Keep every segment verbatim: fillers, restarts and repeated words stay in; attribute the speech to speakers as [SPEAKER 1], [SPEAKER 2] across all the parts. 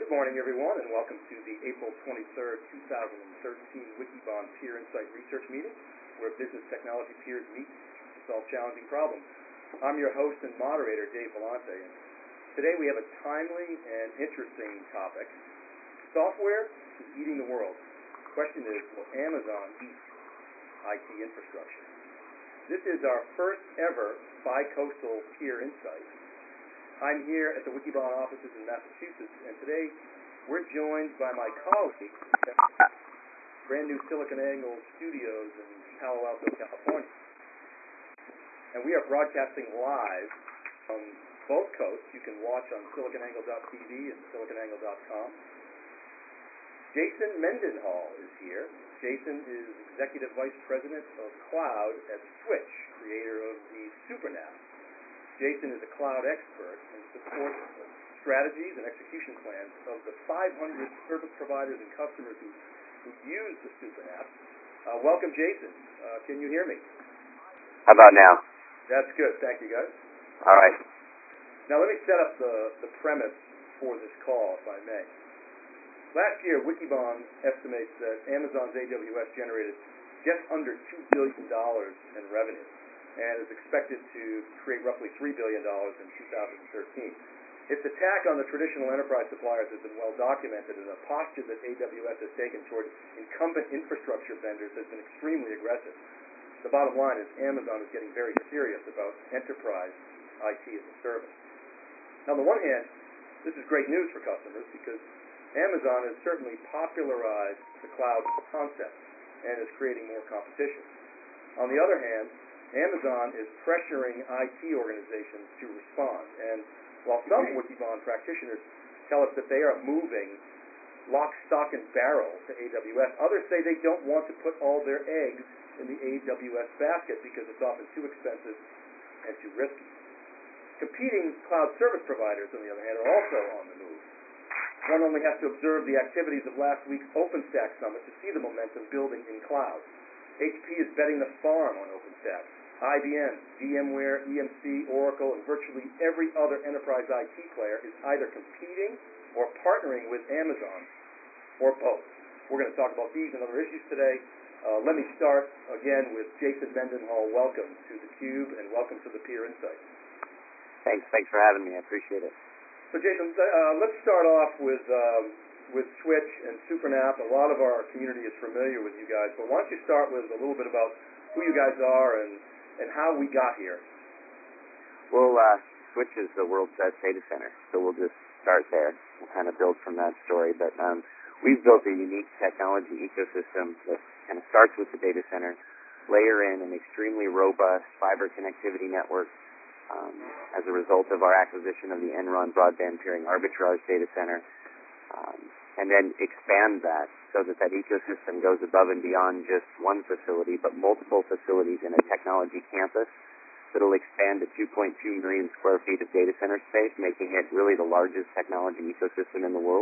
[SPEAKER 1] Good morning, everyone, and welcome to the April twenty-third, two thousand thirteen Wikibon Peer Insight Research Meeting, where business technology peers meet to solve challenging problems. I'm your host and moderator, Dave Vellante, and today we have a timely and interesting topic. Software is eating the world. The question is, will Amazon eat I T infrastructure? This is our first ever bi-coastal peer insight. I'm here at the Wikibon offices in Massachusetts, and today we're joined by my colleague at brand new SiliconANGLE studios in Palo Alto, California. And we are broadcasting live from both coasts. You can watch on siliconangle dot t v and siliconangle dot com. Jason Mendenhall is here. Jason is Executive Vice President of Cloud at Switch, creator of the SuperNAP. Jason is a cloud expert and supports strategies and execution plans of the five hundred service providers and customers who, who use the SuperNAP. Uh, welcome, Jason. Uh, can you hear me?
[SPEAKER 2] How about now?
[SPEAKER 1] That's good. Thank you, guys.
[SPEAKER 2] All right.
[SPEAKER 1] Now, let me set up the, the premise for this call, if I may. Last year, Wikibon estimates that Amazon's A W S generated just under two billion dollars in revenue, and is expected to create roughly three billion dollars in two thousand thirteen. Its attack on the traditional enterprise suppliers has been well documented, and the posture that A W S has taken toward incumbent infrastructure vendors has been extremely aggressive. The bottom line is Amazon is getting very serious about enterprise I T as a service. Now, on the one hand, this is great news for customers because Amazon has certainly popularized the cloud concept and is creating more competition. On the other hand, Amazon is pressuring I T organizations to respond, and while some Wikibon practitioners tell us that they are moving lock, stock, and barrel to A W S, others say they don't want to put all their eggs in the A W S basket because it's often too expensive and too risky. Competing cloud service providers, on the other hand, are also on the move. One only has to observe the activities of last week's OpenStack Summit to see the momentum building in cloud. H P is betting the farm on OpenStack. I B M, VMware, E M C, Oracle, and virtually every other enterprise I T player is either competing or partnering with Amazon, or both. We're going to talk about these and other issues today. Uh, let me start again with Jason Mendenhall. Welcome to theCUBE, and welcome to the Peer Insight.
[SPEAKER 2] Thanks. Thanks for having me. I appreciate it.
[SPEAKER 1] So, Jason, uh, let's start off with um, with Switch and SuperNAP. A lot of our community is familiar with you guys, but why don't you start with a little bit about who you guys are and and how we got here.
[SPEAKER 2] Well, uh, Switch is the world's best data center, so we'll just start there. We'll kind of build from that story. But um, we've built a unique technology ecosystem that kind of starts with the data center, layer in an extremely robust fiber connectivity network um, as a result of our acquisition of the Enron Broadband Peering Arbitrage data center, um, and then expand that so that that ecosystem goes above and beyond just one facility, but multiple facilities in a technology campus that will expand to two point two million square feet of data center space, making it really the largest technology ecosystem in the world.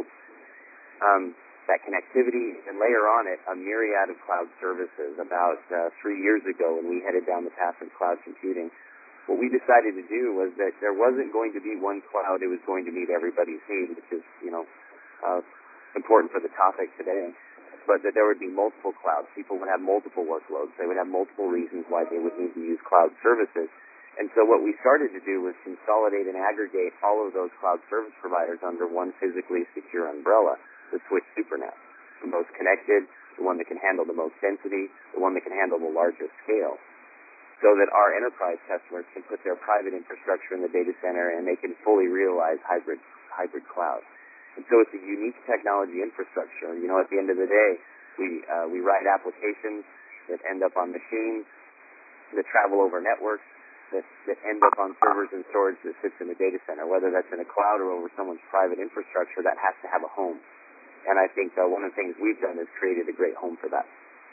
[SPEAKER 2] Um, that connectivity, and layer on it a myriad of cloud services. About uh, three years ago, when we headed down the path of cloud computing, what we decided to do was that there wasn't going to be one cloud. It was going to meet everybody's need, which is, you know, uh, important for the topic today, but that there would be multiple clouds. People would have multiple workloads. They would have multiple reasons why they would need to use cloud services. And so what we started to do was consolidate and aggregate all of those cloud service providers under one physically secure umbrella, the Switch SuperNAP, the most connected, the one that can handle the most density, the one that can handle the largest scale, so that our enterprise customers can put their private infrastructure in the data center and they can fully realize hybrid hybrid cloud. And so it's a unique technology infrastructure. You know, at the end of the day, we uh, we write applications that end up on machines, that travel over networks, that, that end up on servers and storage that sits in the data center, whether that's in a cloud or over someone's private infrastructure. That has to have a home. And I think uh, one of the things we've done is created a great home for that.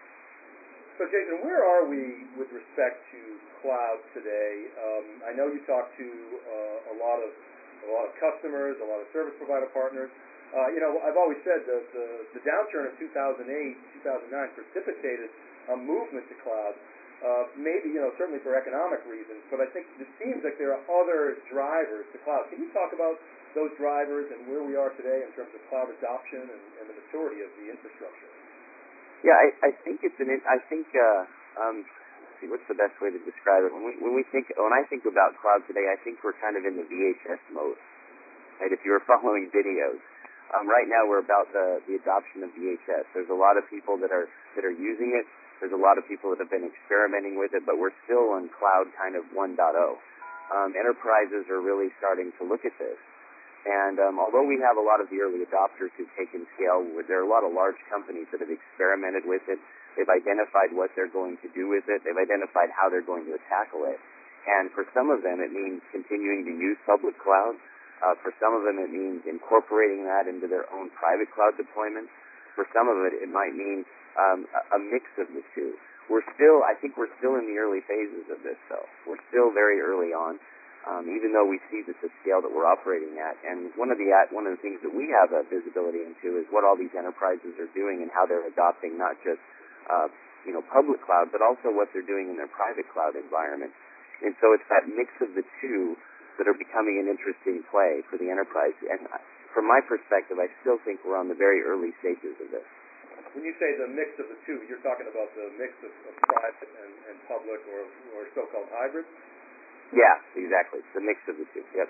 [SPEAKER 1] So, Jason, where are we with respect to cloud today? Um, I know you talk to uh, a lot of a lot of customers, a lot of service provider partners. Uh, you know, I've always said that the, the downturn of two thousand eight, two thousand nine precipitated a movement to cloud, Uh, maybe, you know, certainly for economic reasons, but I think it seems like there are other drivers to cloud. Can you talk about those drivers and where we are today in terms of cloud adoption and, and the maturity of the infrastructure?
[SPEAKER 2] Yeah, I, I think it's an. I think. Uh, um, let's see, what's the best way to describe it? When we when we think when I think about cloud today, I think we're kind of in the V H S mode. Right? If you were following videos, um, right now we're about the the adoption of V H S. There's a lot of people that are that are using it. There's a lot of people that have been experimenting with it, but we're still on cloud kind of one point oh. Um, enterprises are really starting to look at this. And um, although we have a lot of the early adopters who've taken scale, there are a lot of large companies that have experimented with it. They've identified what they're going to do with it. They've identified how they're going to tackle it. And for some of them, it means continuing to use public cloud. Uh, for some of them, it means incorporating that into their own private cloud deployments. For some of it, it might mean um, a, a mix of the two. We're still, I think we're still in the early phases of this, though. We're still very early on. Um, even though we see that the scale that we're operating at, and one of the one of the things that we have a visibility into is what all these enterprises are doing and how they're adopting not just uh, you know public cloud, but also what they're doing in their private cloud environment. And so it's that mix of the two that are becoming an interesting play for the enterprise. And from my perspective, I still think we're on the very early stages of this.
[SPEAKER 1] When you say the mix of the two, you're talking about the mix of, of private and, and public, or, or so-called hybrid?
[SPEAKER 2] Yeah, exactly. It's the mix of the two, yep.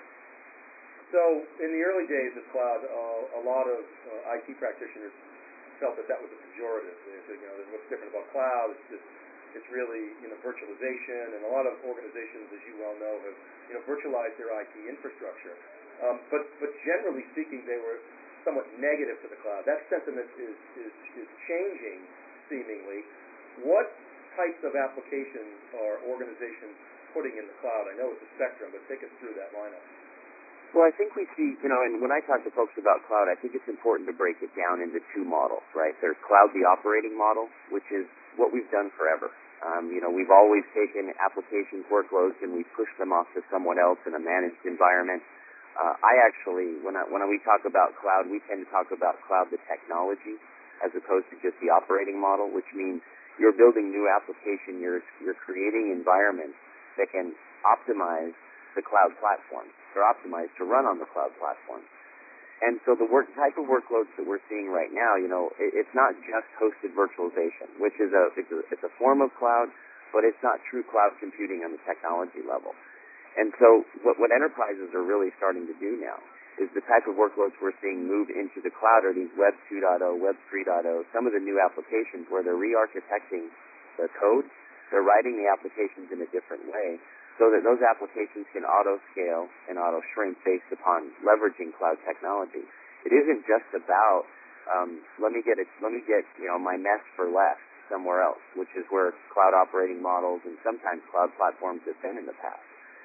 [SPEAKER 1] So in the early days of cloud, uh, a lot of uh, I T practitioners felt that that was a pejorative. They said, you know, what's different about cloud? It's just, it's really, you know, virtualization, and a lot of organizations, as you well know, have, you know, virtualized their I T infrastructure. Um, but, but generally speaking, they were somewhat negative to the cloud. That sentiment is, is, is changing, seemingly. What types of applications are organizations putting in the cloud? I know it's a spectrum, but take us through that lineup.
[SPEAKER 2] Well, I think we see, you know, and when I talk to folks about cloud, I think it's important to break it down into two models, right? There's cloud, the operating model, which is what we've done forever. Um, you know, we've always taken applications, workloads, and we push them off to someone else in a managed environment. Uh, I actually, when I, when we talk about cloud, we tend to talk about cloud, the technology, as opposed to just the operating model, which means you're building new application, you're you're creating environments that can optimize the cloud platform. They're optimized to run on the cloud platform. And so the work, type of workloads that we're seeing right now, you know, it, it's not just hosted virtualization, which is a it's, a it's a form of cloud, but it's not true cloud computing on the technology level. And so what, what enterprises are really starting to do now is the type of workloads we're seeing move into the cloud are these Web two point oh, Web three point oh, some of the new applications where they're re-architecting the code. They're writing the applications in a different way so that those applications can auto-scale and auto-shrink based upon leveraging cloud technology. It isn't just about um, let me get it, let me get you know my mess for less somewhere else, which is where cloud operating models and sometimes cloud platforms have been in the past.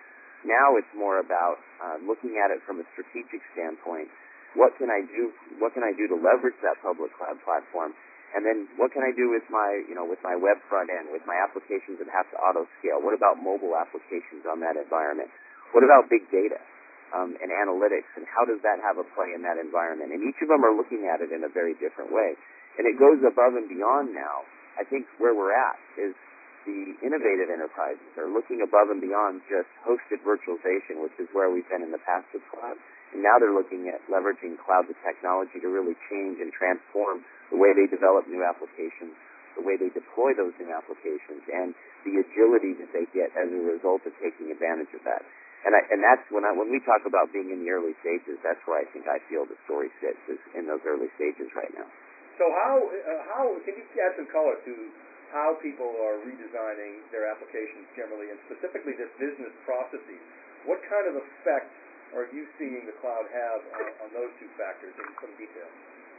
[SPEAKER 2] Now it's more about uh, looking at it from a strategic standpoint. What can I do? What can I do to leverage that public cloud platform? And then what can I do with my, you know, with my web front end, with my applications that have to auto-scale? What about mobile applications on that environment? What about big data um, and analytics, and how does that have a play in that environment? And each of them are looking at it in a very different way. And it goes above and beyond now. I think where we're at is the innovative enterprises are looking above and beyond just hosted virtualization, which is where we've been in the past with cloud. And now they're looking at leveraging cloud to technology to really change and transform the way they develop new applications, the way they deploy those new applications, and the agility that they get as a result of taking advantage of that. And I, and that's when I, when we talk about being in the early stages, that's where I think I feel the story sits, is in those early stages right now.
[SPEAKER 1] So how uh, how can you add some color to how people are redesigning their applications generally, and specifically their business processes? What kind of effect are you seeing the cloud have on, on those two factors in some detail?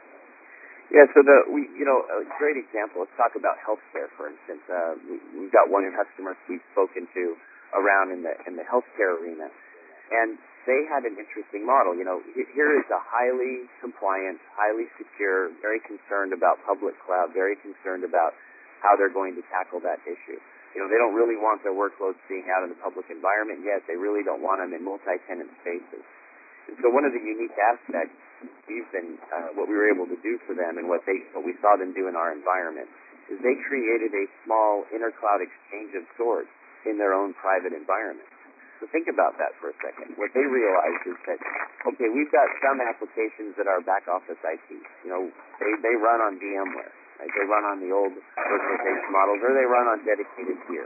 [SPEAKER 2] Yeah, so the we you know a great example. Let's talk about healthcare, for instance. Uh, we, we've got one customer we've spoken to around in the in the healthcare arena, and they had an interesting model. You know, here is a highly compliant, highly secure, very concerned about public cloud, very concerned about how they're going to tackle that issue. You know, they don't really want their workloads being out in the public environment yet. They really don't want them in multi-tenant spaces. And so one of the unique aspects we've been, uh, what we were able to do for them, and what they, what we saw them do in our environment, is they created a small intercloud exchange of sorts in their own private environment. So think about that for a second. What they realized is that, okay, we've got some applications that are back office I T. You know, they, they run on VMware. Right? They run on the old virtualization models, or they run on dedicated gear.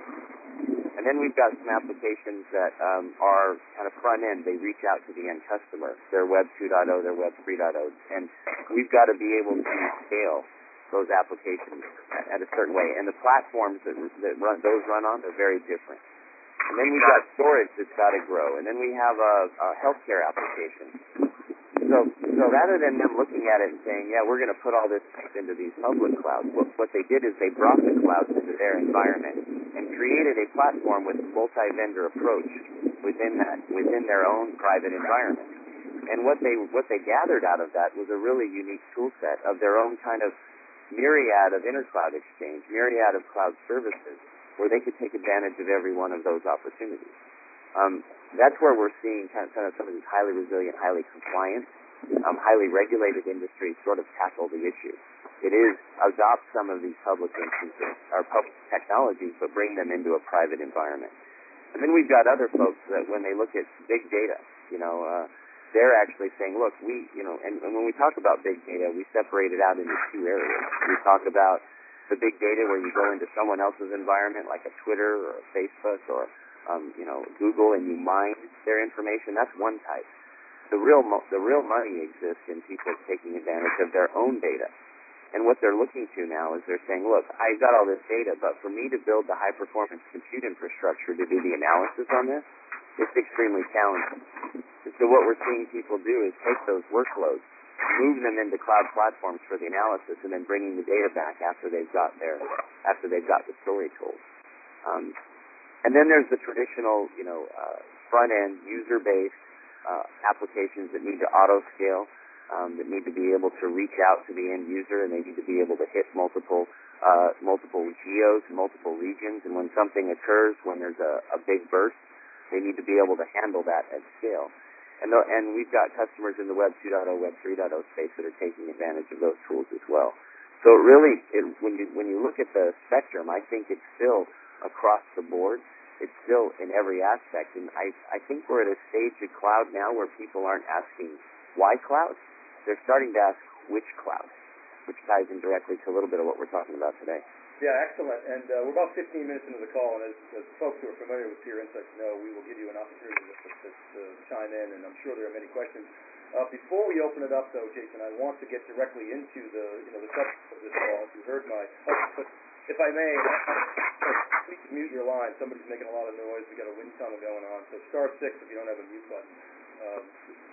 [SPEAKER 2] And then we've got some applications that um, are kind of front end. They reach out to the end customer. They're Web two point oh, they're Web three point oh. And we've got to be able to scale those applications at a certain way. And the platforms that, that run, those run on are very different. And then we've got storage that's got to grow. And then we have a, a healthcare application. So, so rather than them looking at it and saying, yeah, we're going to put all this into these public clouds, what, what they did is they brought the clouds into their environment and created a platform with a multi-vendor approach within that, within their own private environment. And what they what they gathered out of that was a really unique tool set of their own kind of myriad of intercloud exchange, myriad of cloud services, where they could take advantage of every one of those opportunities. Um, that's where we're seeing kind of, kind of some of these highly resilient, highly compliant, um, highly regulated industries sort of tackle the issue. It is adopt some of these public instances, or public technologies, but bring them into a private environment. And then we've got other folks that when they look at big data, you know, uh, they're actually saying, look, we, you know, and, and when we talk about big data, we separate it out into two areas. We talk about the big data where you go into someone else's environment, like a Twitter or a Facebook or, um, you know, Google, and you mine their information. That's one type. The real, mo- the real money exists in people taking advantage of their own data. And what they're looking to now is they're saying, look, I've got all this data, but for me to build the high-performance compute infrastructure to do the analysis on this, it's extremely challenging. And so what we're seeing people do is take those workloads, move them into cloud platforms for the analysis, and then bringing the data back after they've got their, after they've got the story told. Um, and then there's the traditional, you know, uh, front-end, user-based uh, applications that need to auto-scale, um, that need to be able to reach out to the end user, and they need to be able to hit multiple, uh, multiple geos, multiple regions. And when something occurs, when there's a, a big burst, they need to be able to handle that at scale. And, the, and we've got customers in the Web two point oh, Web three point oh space that are taking advantage of those tools as well. So it really, it, when you when you look at the spectrum, I think it's still across the board. It's still in every aspect. And I, I think we're at a stage of cloud now where people aren't asking why cloud. They're starting to ask which cloud, which ties in directly to a little bit of what we're talking about today.
[SPEAKER 1] Yeah, excellent. And uh, we're about fifteen minutes into the call, and as, as folks who are familiar with Pure Insights know, we will give you an opportunity to, to, to chime in, and I'm sure there are many questions. Uh, before we open it up, though, Jason, I want to get directly into the you know the subject of this call. If you heard my, oh, but if I may, please mute your line. Somebody's making a lot of noise. We got a wind tunnel going on. So star six if you don't have a mute button. Um,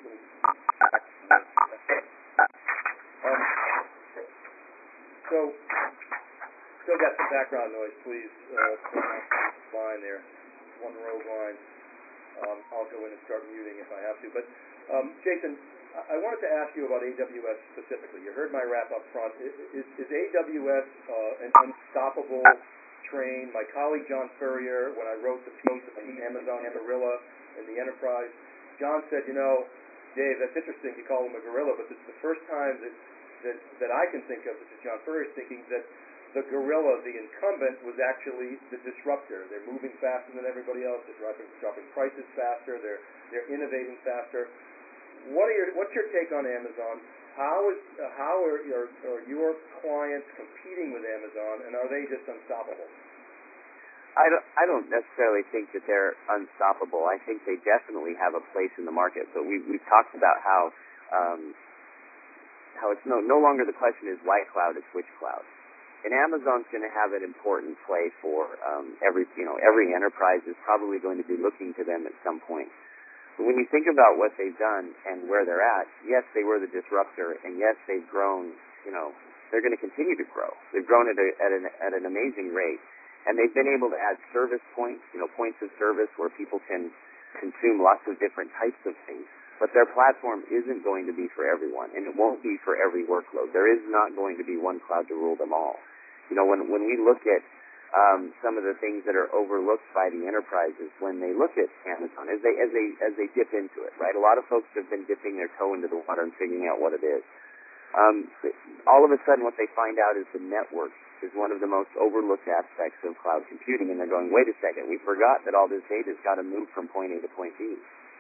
[SPEAKER 1] um, so. Still got some background noise, please. Uh, line there, one row line. Um, I'll go in and start muting if I have to. But um, Jason, I-, I wanted to ask you about A W S specifically. You heard my wrap up front. Is, is A W S uh, an unstoppable train? My colleague John Furrier, when I wrote the piece on Amazon Gorilla and the enterprise, John said, you know, Dave, that's interesting. You call him a gorilla, but this is the first time that that, that I can think of. This is John Furrier thinking that the gorilla, the incumbent, was actually the disruptor. They're moving faster than everybody else. They're dropping, dropping prices faster. They're they're innovating faster. What are your what's your take on Amazon? How is uh, how are your are your clients competing with Amazon, and are they just unstoppable?
[SPEAKER 2] I don't, I don't necessarily think that they're unstoppable. I think they definitely have a place in the market. But we we've talked about how um, how it's no no longer the question is why cloud, it's which cloud. And Amazon's going to have an important play for um, every, you know, every enterprise is probably going to be looking to them at some point. But when you think about what they've done and where they're at, yes, they were the disruptor, and yes, they've grown, you know, they're going to continue to grow. They've grown at, a, at, an, at an amazing rate. And they've been able to add service points, you know, points of service where people can consume lots of different types of things. But their platform isn't going to be for everyone, and it won't be for every workload. There is not going to be one cloud to rule them all. You know, when when we look at um, some of the things that are overlooked by the enterprises, when they look at Amazon, as they as they as they dip into it, right? A lot of folks have been dipping their toe into the water and figuring out what it is. Um, all of a sudden what they find out is the network is one of the most overlooked aspects of cloud computing, and they're going, wait a second, we forgot that all this data's got to move from point A to point B.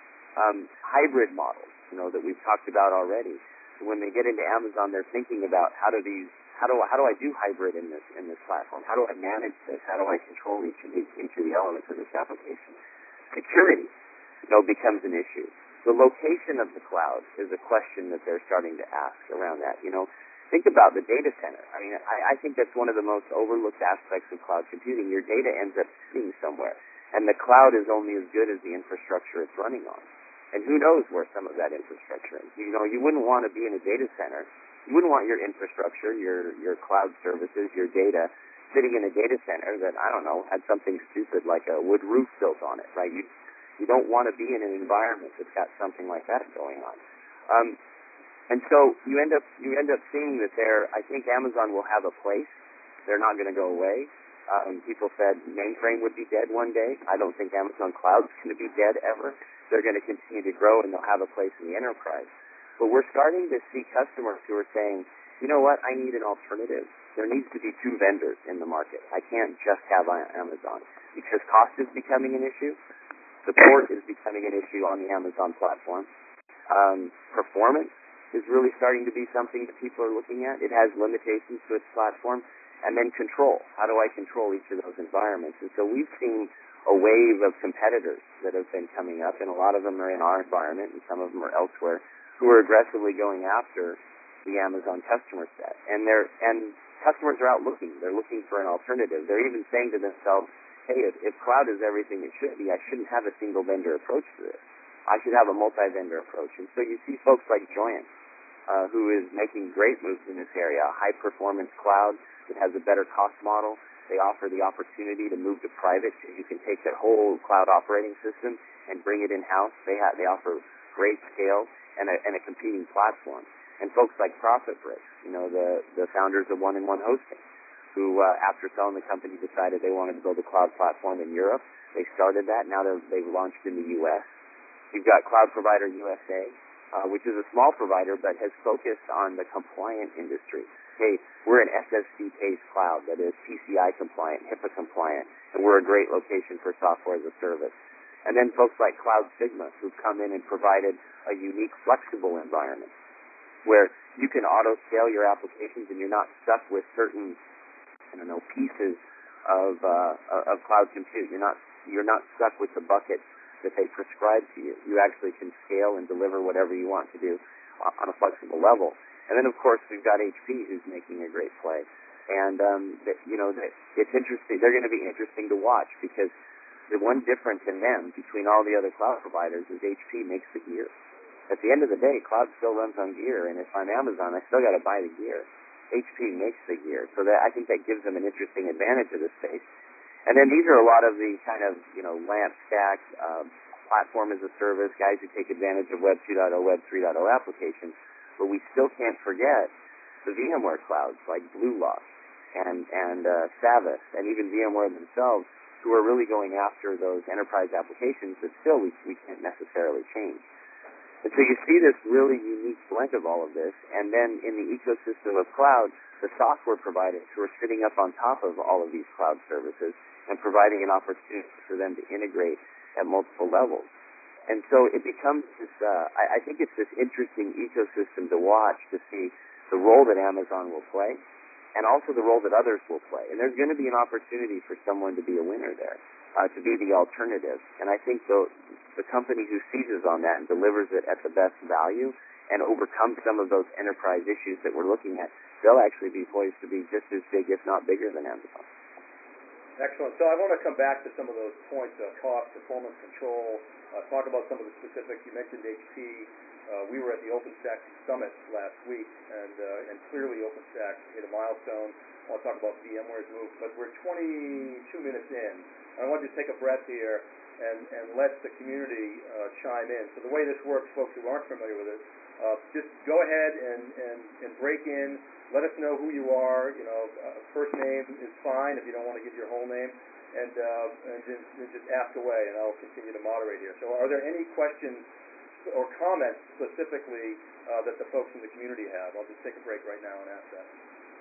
[SPEAKER 2] Um, hybrid models, you know, that we've talked about already. So when they get into Amazon, they're thinking about how do these, how do how do I do hybrid in this in this platform? How do I manage this? How do I control each of these each of the elements of this application? Security, you know, becomes an issue. The location of the cloud is a question that they're starting to ask around that. You know, think about the data center. I mean, I, I think that's one of the most overlooked aspects of cloud computing. Your data ends up sitting somewhere, and the cloud is only as good as the infrastructure it's running on. And who knows where some of that infrastructure is. You know, you wouldn't want to be in a data center. You wouldn't want your infrastructure, your your cloud services, your data sitting in a data center that, I don't know, had something stupid like a wood roof built on it, right? You you don't want to be in an environment that's got something like that going on. Um, and so you end up you end up seeing that there, I think Amazon will have a place. They're not going to go away. Um, people said mainframe would be dead one day. I don't think Amazon Cloud's going to be dead ever. They're going to continue to grow, and they'll have a place in the enterprise. But we're starting to see customers who are saying, you know what, I need an alternative. There needs to be two vendors in the market. I can't just have Amazon because cost is becoming an issue. Support is becoming an issue on the Amazon platform. Um, performance is really starting to be something that people are looking at. It has limitations to its platform. And then control. How do I control each of those environments? And so we've seen a wave of competitors that have been coming up, and a lot of them are in our environment, and some of them are elsewhere, who are aggressively going after the Amazon customer set. And they're and customers are out looking. They're looking for an alternative. They're even saying to themselves, hey, if, if cloud is everything it should be, I shouldn't have a single vendor approach to this. I should have a multi-vendor approach. And so you see folks like Joyent, uh, who is making great moves in this area, a high-performance cloud that has a better cost model. They offer the opportunity to move to private, so you can take that whole cloud operating system and bring it in-house. They have, they offer great scale and a, and a competing platform. And folks like ProfitBricks, you know, the, the founders of One in One Hosting, who uh, after selling the company decided they wanted to build a cloud platform in Europe. They started that. Now they've launched in the U S. You've got Cloud Provider U S A, uh, which is a small provider but has focused on the compliant industry. Hey, we're an S S D-based cloud that is P C I compliant, HIPAA compliant, and we're a great location for software as a service. And then folks like Cloud Sigma, who've come in and provided a unique, flexible environment where you can auto-scale your applications and you're not stuck with certain, I don't know, pieces of uh, of cloud compute. You're not you're not stuck with the bucket that they prescribe to you. You actually can scale and deliver whatever you want to do on a flexible level. And then, of course, we've got H P, who's making a great play. And, um, that, you know, that it's interesting. They're going to be interesting to watch because the one difference in them between all the other cloud providers is H P makes the gear. At the end of the day, cloud still runs on gear, and if I'm Amazon, I still got to buy the gear. H P makes the gear, so that I think that gives them an interesting advantage of this space. And then these are a lot of the kind of, you know, LAMP stack, uh, platform as a service, guys who take advantage of Web two point oh, Web three point oh applications. But we still can't forget the VMware clouds like BlueLock and and uh, Savvis, and even VMware themselves, who are really going after those enterprise applications that still we, we can't necessarily change. And so you see this really unique blend of all of this, and then in the ecosystem of cloud, the software providers who are sitting up on top of all of these cloud services and providing an opportunity for them to integrate at multiple levels. And so it becomes this, uh, I, I think it's this interesting ecosystem to watch to see the role that Amazon will play and also the role that others will play. And there's going to be an opportunity for someone to be a winner there, uh, to be the alternative. And I think the, the company who seizes on that and delivers it at the best value and overcomes some of those enterprise issues that we're looking at, they'll actually be poised to be just as big, if not bigger, than Amazon.
[SPEAKER 1] Excellent. So I want to come back to some of those points, uh, cost, performance, control, uh, talk about some of the specifics. You mentioned H P. Uh, we were at the OpenStack Summit last week, and uh, and clearly OpenStack hit a milestone. I want to talk about VMware's move, but we're twenty-two minutes in. I want you to take a breath here and, and let the community uh, chime in. So the way this works, folks who aren't familiar with it, uh, just go ahead and, and, and break in. Let us know who you are. You know, uh, first name is fine if you don't want to give your whole name, and uh, and just, and just ask away, and I'll continue to moderate here. So, are there any questions or comments specifically uh, that the folks in the community have. I'll just take a break right now and ask that.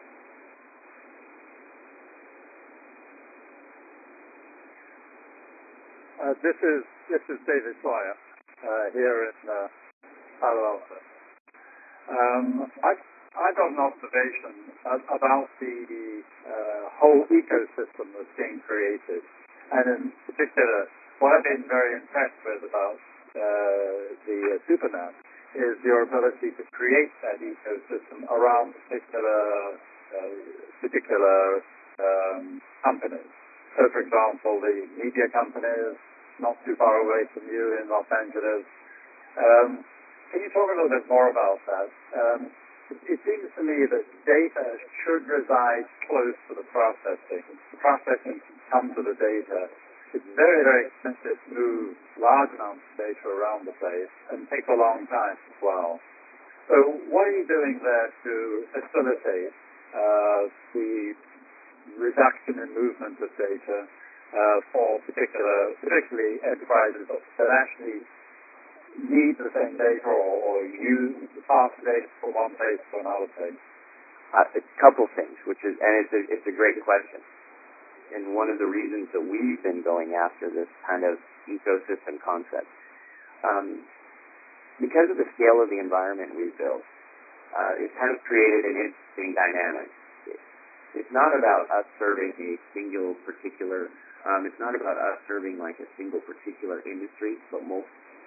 [SPEAKER 3] Uh, this is this is David Sawyer uh, here in uh, Palo Alto. Um, I I got an observation about the uh, whole ecosystem that's being created, and in particular, what I've been very impressed with about uh, the uh, SuperNet is your ability to create that ecosystem around particular uh, particular um, companies. So, for example, the media companies not too far away from you in Los Angeles. Um, can you talk a little bit more about that? Um, it, it seems to me that data should reside close to the processing. The processing can come to the data. It's very, very expensive to move large amounts of data around the place and takes a long time as well. So what are you doing there to facilitate uh, the reduction in movement of data uh, for particular, particularly enterprises that actually need the same data or, or use the past data from one place to another place?
[SPEAKER 2] Uh, a couple things, which is, and it's a, it's a great question. And one of the reasons that we've been going after this kind of ecosystem concept, um, because of the scale of the environment we've built, uh, it's kind of created an interesting dynamic. It's not about us serving a single particular, um, it's not about us serving like a single particular industry, but most.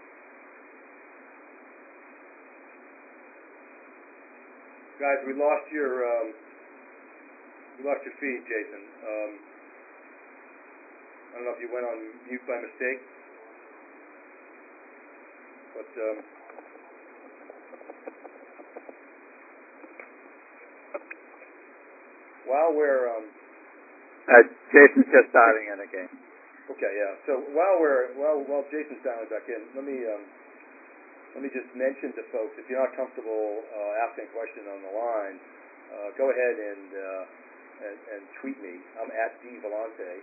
[SPEAKER 1] Guys, we lost your, um, we lost your feed, Jason. Um, I don't know if you went on mute by mistake, but um, while we're um,
[SPEAKER 3] uh, Jason's just dialing in again.
[SPEAKER 1] Okay, yeah. So while we're while while Jason's dialing back in, let me um, let me just mention to folks, if you're not comfortable uh, asking a question on the line, uh, go ahead and, uh, and and tweet me. I'm at D Vellante,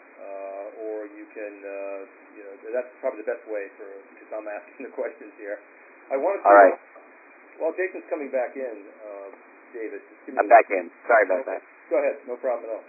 [SPEAKER 1] uh, or you can uh, you know that's probably the best way for because I'm asking the questions here. I wanted to.
[SPEAKER 2] All right.
[SPEAKER 1] While Jason's coming back in, uh, David, just give me
[SPEAKER 2] I'm back in. Sorry about that.
[SPEAKER 1] Go ahead, no problem at all.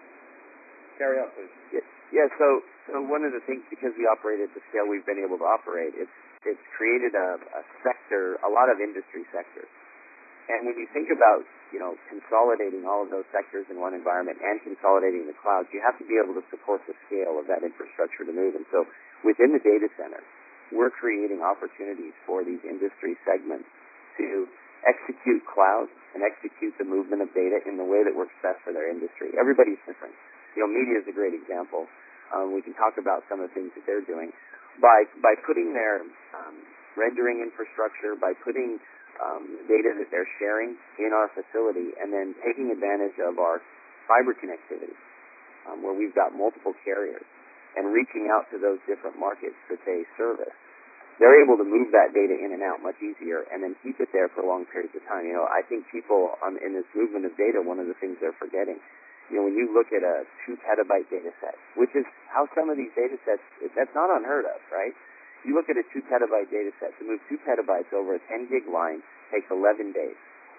[SPEAKER 1] Carry on, please.
[SPEAKER 2] Yeah, yeah so, so one of the things, because we operate at the scale we've been able to operate, it's, it's created a, a sector, a lot of industry sectors. And when you think about, you know, consolidating all of those sectors in one environment and consolidating the clouds, you have to be able to support the scale of that infrastructure to move. And so within the data center, we're creating opportunities for these industry segments to execute cloud and execute the movement of data in the way that works best for their industry. Everybody's different. You know, media is a great example. Um, we can talk about some of the things that they're doing. By by putting their um, rendering infrastructure, by putting um, data that they're sharing in our facility, and then taking advantage of our fiber connectivity, um, where we've got multiple carriers, and reaching out to those different markets that they service, they're able to move that data in and out much easier and then keep it there for long periods of time. You know, I think people um, in this movement of data, one of the things they're forgetting, you know, when you look at a two petabyte data set, which is how some of these data sets, that's not unheard of, right? You look at a two petabyte data set, to move two petabytes over a ten gig line takes eleven days.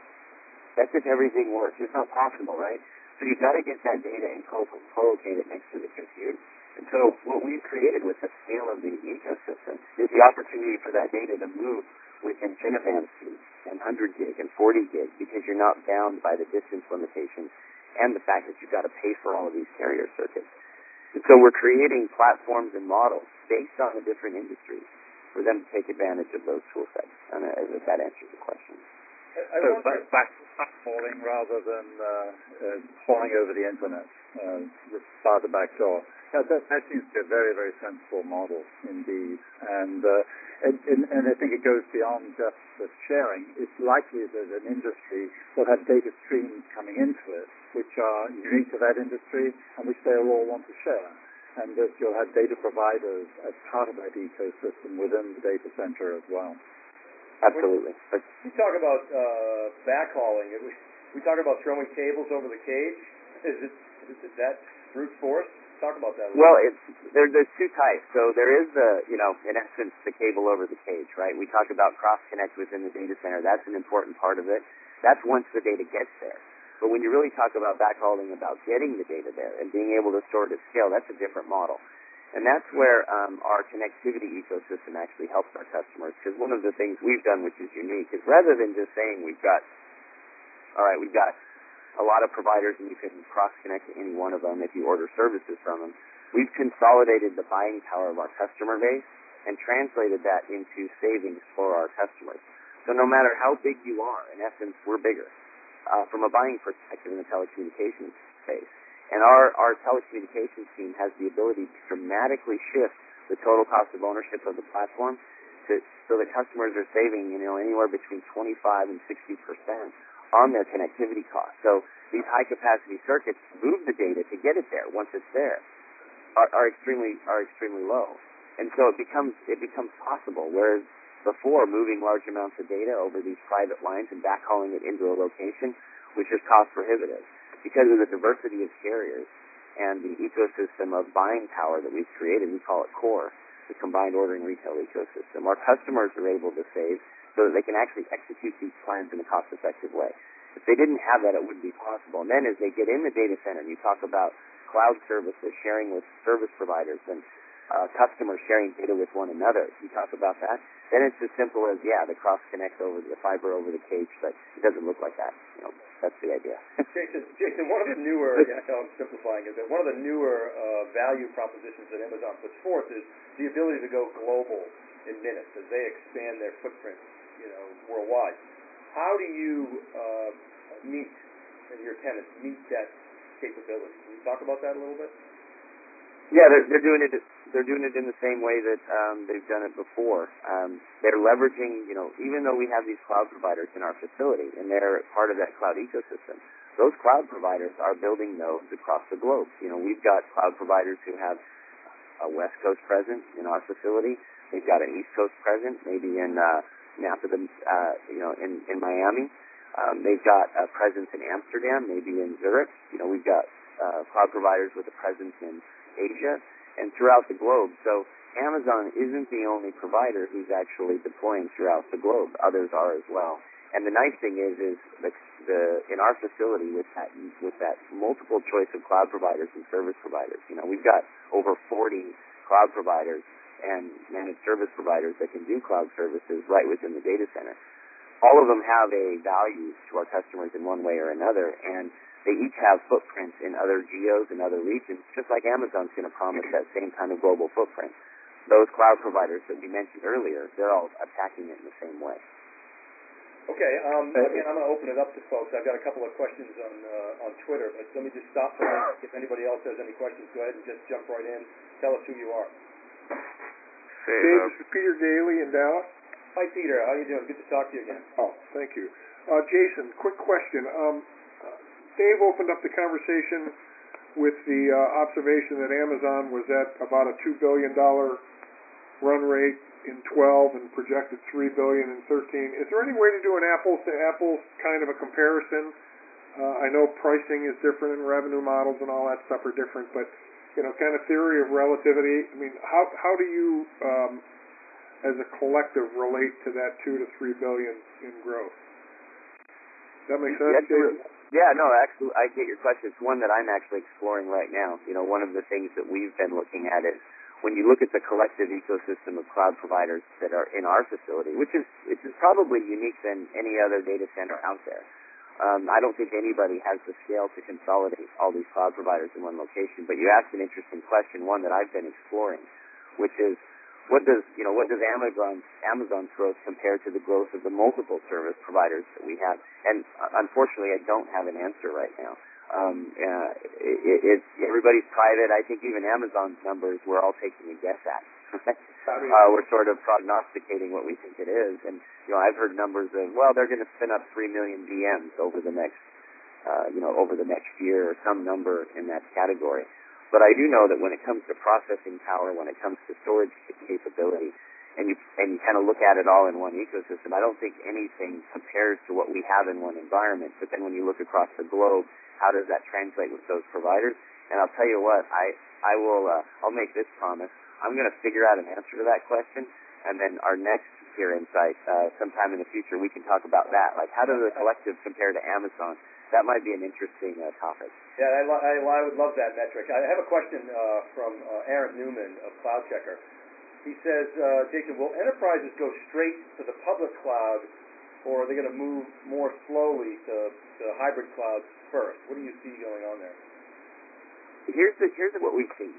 [SPEAKER 2] That's if everything works. It's not possible, right? So you've got to get that data and co-locate it next to the compute. And so what we've created with the scale of the ecosystem is the opportunity for that data to move with InfiniBand speeds and one hundred gig and forty gig because you're not bound by the distance limitations and the fact that you've got to pay for all of these carrier circuits. And so we're creating platforms and models based on the different industries for them to take advantage of those tool sets. And uh, if that answers the question.
[SPEAKER 1] I, I
[SPEAKER 3] so
[SPEAKER 1] wonder...
[SPEAKER 3] back, backhauling rather than uh, uh, hauling over the internet uh, by the back door. That, that, that seems to be a very, very sensible model indeed. And, uh, and, and, and I think it goes beyond just the sharing. It's likely that an industry will have data streams coming into it which are unique to that industry and which they will all want to share. And that you'll have data providers as part of that ecosystem within the data center as well.
[SPEAKER 2] Absolutely.
[SPEAKER 1] We talk about uh, backhauling. We, we talk about throwing cables over the cage. Is it, is it that brute force? Talk about that a little
[SPEAKER 2] Well,
[SPEAKER 1] bit.
[SPEAKER 2] it's there, there's two types. So there is the, you know, in essence, the cable over the cage, right? We talk about cross-connect within the data center. That's an important part of it. That's once the data gets there. But when you really talk about backhauling, about getting the data there and being able to store it at scale, that's a different model. And that's where um, our connectivity ecosystem actually helps our customers. Because one of the things we've done, which is unique, is rather than just saying we've got, all right, we've got a lot of providers and you can cross-connect to any one of them if you order services from them, we've consolidated the buying power of our customer base and translated that into savings for our customers. So no matter how big you are, in essence, we're bigger uh, from a buying perspective in the telecommunications space. And our, our telecommunications team has the ability to dramatically shift the total cost of ownership of the platform to, so the customers are saving, you know, anywhere between twenty-five and sixty percent on their connectivity costs. So these high-capacity circuits move the data to get it there once it's there are, are extremely are extremely low, and so it becomes it becomes possible. Whereas before, moving large amounts of data over these private lines and backhauling it into a location was just cost prohibitive. Because of the diversity of carriers and the ecosystem of buying power that we've created, we call it CORE, the Combined Ordering Retail Ecosystem. Our customers are able to save so that they can actually execute these plans in a cost-effective way. If they didn't have that, it wouldn't be possible. And then as they get in the data center, and you talk about cloud services sharing with service providers and uh, customers sharing data with one another, you talk about that, then it's as simple as, yeah, the cross-connect over the fiber over the cage, but it doesn't look like that. You know, that's the idea.
[SPEAKER 1] Jason, Jason, one of the newer, yeah, I know I'm simplifying it, but one of the newer uh, value propositions that Amazon puts forth is the ability to go global in minutes as they expand their footprint, you know, worldwide. How do you uh, meet, and your tenants meet that capability? Can you talk about that a little bit?
[SPEAKER 2] Yeah, they're, they're doing it. They're doing it in the same way that um, they've done it before. Um, they're leveraging, you know, even though we have these cloud providers in our facility and they're part of that cloud ecosystem, those cloud providers are building nodes across the globe. You know, we've got cloud providers who have a West Coast presence in our facility. They've got an East Coast presence, maybe in uh, Napa, uh, you know, in, in Miami. Um, they've got a presence in Amsterdam, maybe in Zurich. You know, we've got uh, cloud providers with a presence in Asia and throughout the globe. So Amazon isn't the only provider who's actually deploying throughout the globe. Others are as well. And the nice thing is, is the, the in our facility with that with that multiple choice of cloud providers and service providers, you know, we've got over forty cloud providers and managed service providers that can do cloud services right within the data center. All of them have a value to our customers in one way or another, and they each have footprints in other geos and other regions, just like Amazon's going to promise that same kind of global footprint. Those cloud providers that we mentioned earlier, they're all attacking it in the same way.
[SPEAKER 1] Okay, um, again, I'm going to open it up to folks. I've got a couple of questions on uh, on Twitter, but let me just stop for a minute. If anybody else has any questions, go ahead and just jump right in. Tell us who you are.
[SPEAKER 3] Hey, Dave, this is Peter Daly in Dallas.
[SPEAKER 1] Hi, Peter. How are you doing? Good to talk to you again.
[SPEAKER 3] Oh, thank you. Uh, Jason, quick question. Um, Dave opened up the conversation with the uh, observation that Amazon was at about a two billion dollars run rate in twelve and projected three billion dollars in thirteen. Is there any way to do an apples-to-apples kind of a comparison? Uh, I know pricing is different and revenue models and all that stuff are different, but, you know, kind of theory of relativity. I mean, how, how do you, um, as a collective, relate to that two to three billion dollars in growth? Does that make sense, Jason?
[SPEAKER 2] Yeah, no, actually, I get your question. It's one that I'm actually exploring right now. You know, one of the things that we've been looking at is when you look at the collective ecosystem of cloud providers that are in our facility, which is which is probably unique than any other data center out there. Um, I don't think anybody has the scale to consolidate all these cloud providers in one location. But you asked an interesting question, one that I've been exploring, which is, What does you know? What does Amazon Amazon's growth compare to the growth of the multiple service providers that we have? And uh, unfortunately, I don't have an answer right now. Um, uh, it, it, everybody's private. I think even Amazon's numbers we're all taking a guess at. uh, we're sort of prognosticating what we think it is. And you know, I've heard numbers of well, they're going to spin up three million V Ms over the next uh, you know over the next year or some number in that category. But I do know that when it comes to processing power, when it comes to storage capability, and you and you kind of look at it all in one ecosystem, I don't think anything compares to what we have in one environment. But then when you look across the globe, how does that translate with those providers? And I'll tell you what, I, I will, uh, I'll make this promise. I'm going to figure out an answer to that question, and then our next Here Insight, uh, sometime in the future, we can talk about that. Like, how does the collective compare to Amazon? That might be an interesting uh, topic.
[SPEAKER 1] Yeah, I, I, I would love that metric. I have a question uh, from uh, Aaron Newman of CloudCheckr. He says, uh, Jason, will enterprises go straight to the public cloud, or are they going to move more slowly to, to hybrid clouds first? What do you see going on there?
[SPEAKER 2] Here's the, here's what we see.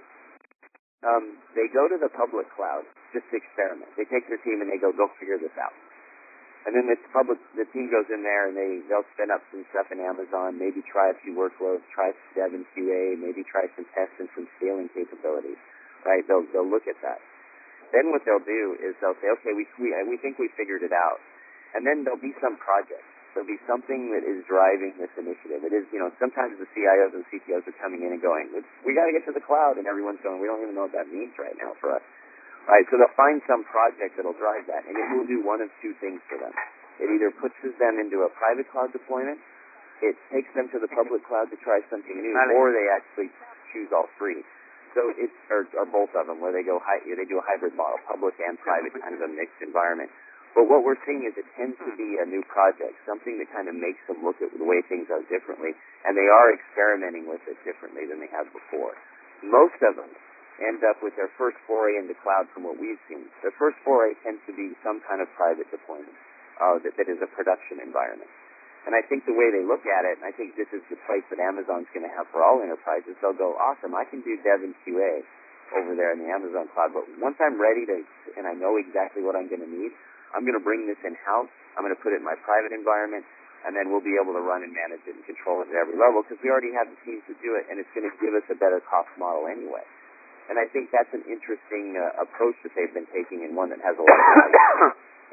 [SPEAKER 2] Um, they go to the public cloud just to experiment. They take their team and they go, go figure this out. And then the public, the team goes in there and they, they'll spin up some stuff in Amazon, maybe try a few workloads, try some dev and Q A, maybe try some tests and some scaling capabilities, right? They'll, they'll look at that. Then what they'll do is they'll say, okay, we, we, we think we figured it out. And then there'll be some project. There'll be something that is driving this initiative. It is, you know, sometimes the C I Os and C T Os are coming in and going, we got to get to the cloud, and everyone's going, we don't even know what that means right now for us. Right, so they'll find some project that'll drive that, and it will do one of two things for them. It either pushes them into a private cloud deployment, it takes them to the public cloud to try something new, or they actually choose all three. So it's, or, or both of them, where they go, hi, they do a hybrid model, public and private, kind of a mixed environment. But what we're seeing is it tends to be a new project, something that kind of makes them look at the way things are differently, and they are experimenting with it differently than they have before. Most of them end up with their first foray into cloud from what we've seen. Their first foray tends to be some kind of private deployment uh, that, that is a production environment. And I think the way they look at it, and I think this is the place that Amazon's going to have for all enterprises, they'll go, awesome, I can do dev and Q A over there in the Amazon cloud, but once I'm ready to, and I know exactly what I'm going to need, I'm going to bring this in-house, I'm going to put it in my private environment, and then we'll be able to run and manage it and control it at every level, because we already have the teams to do it, and it's going to give us a better cost model anyway. And I think that's an interesting uh, approach that they've been taking, and one that has a lot of value.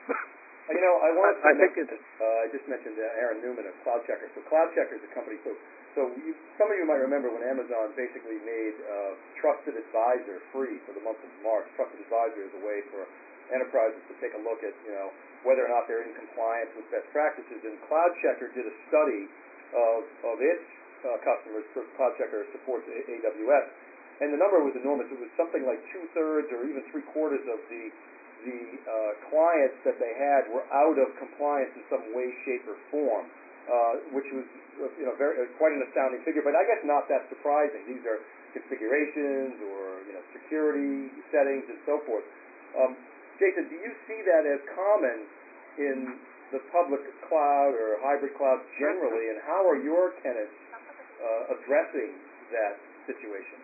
[SPEAKER 1] You know, I wanted to
[SPEAKER 3] I think
[SPEAKER 1] mention, uh, I just mentioned uh, Aaron Newman of CloudCheckr. So CloudCheckr is a company, so so you, some of you might remember when Amazon basically made uh, Trusted Advisor free for the month of March. Trusted Advisor is a way for enterprises to take a look at, you know, whether or not they're in compliance with best practices. And CloudCheckr did a study of, of its uh, customers. CloudCheckr supports A W S. And the number was enormous. It was something like two-thirds or even three-quarters of the the uh, clients that they had were out of compliance in some way, shape, or form, uh, which was you know very uh, quite an astounding figure. But I guess not that surprising. These are configurations or you know security settings and so forth. Um, Jason, do you see that as common in the public cloud or hybrid cloud generally, and how are your tenants uh, addressing that situation?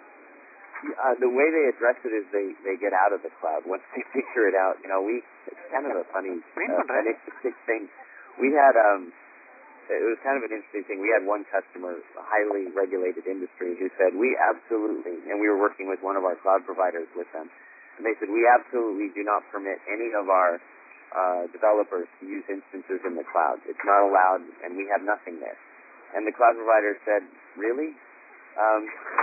[SPEAKER 2] Uh, the way they address it is they, they get out of the cloud. Once they figure it out, you know, we, it's kind of a funny, uh, an interesting thing. We had, um, it was kind of an interesting thing. We had one customer, a highly regulated industry, who said, we absolutely, and we were working with one of our cloud providers with them, and they said, we absolutely do not permit any of our uh, developers to use instances in the cloud. It's not allowed, and we have nothing there. And the cloud provider said, really? Um,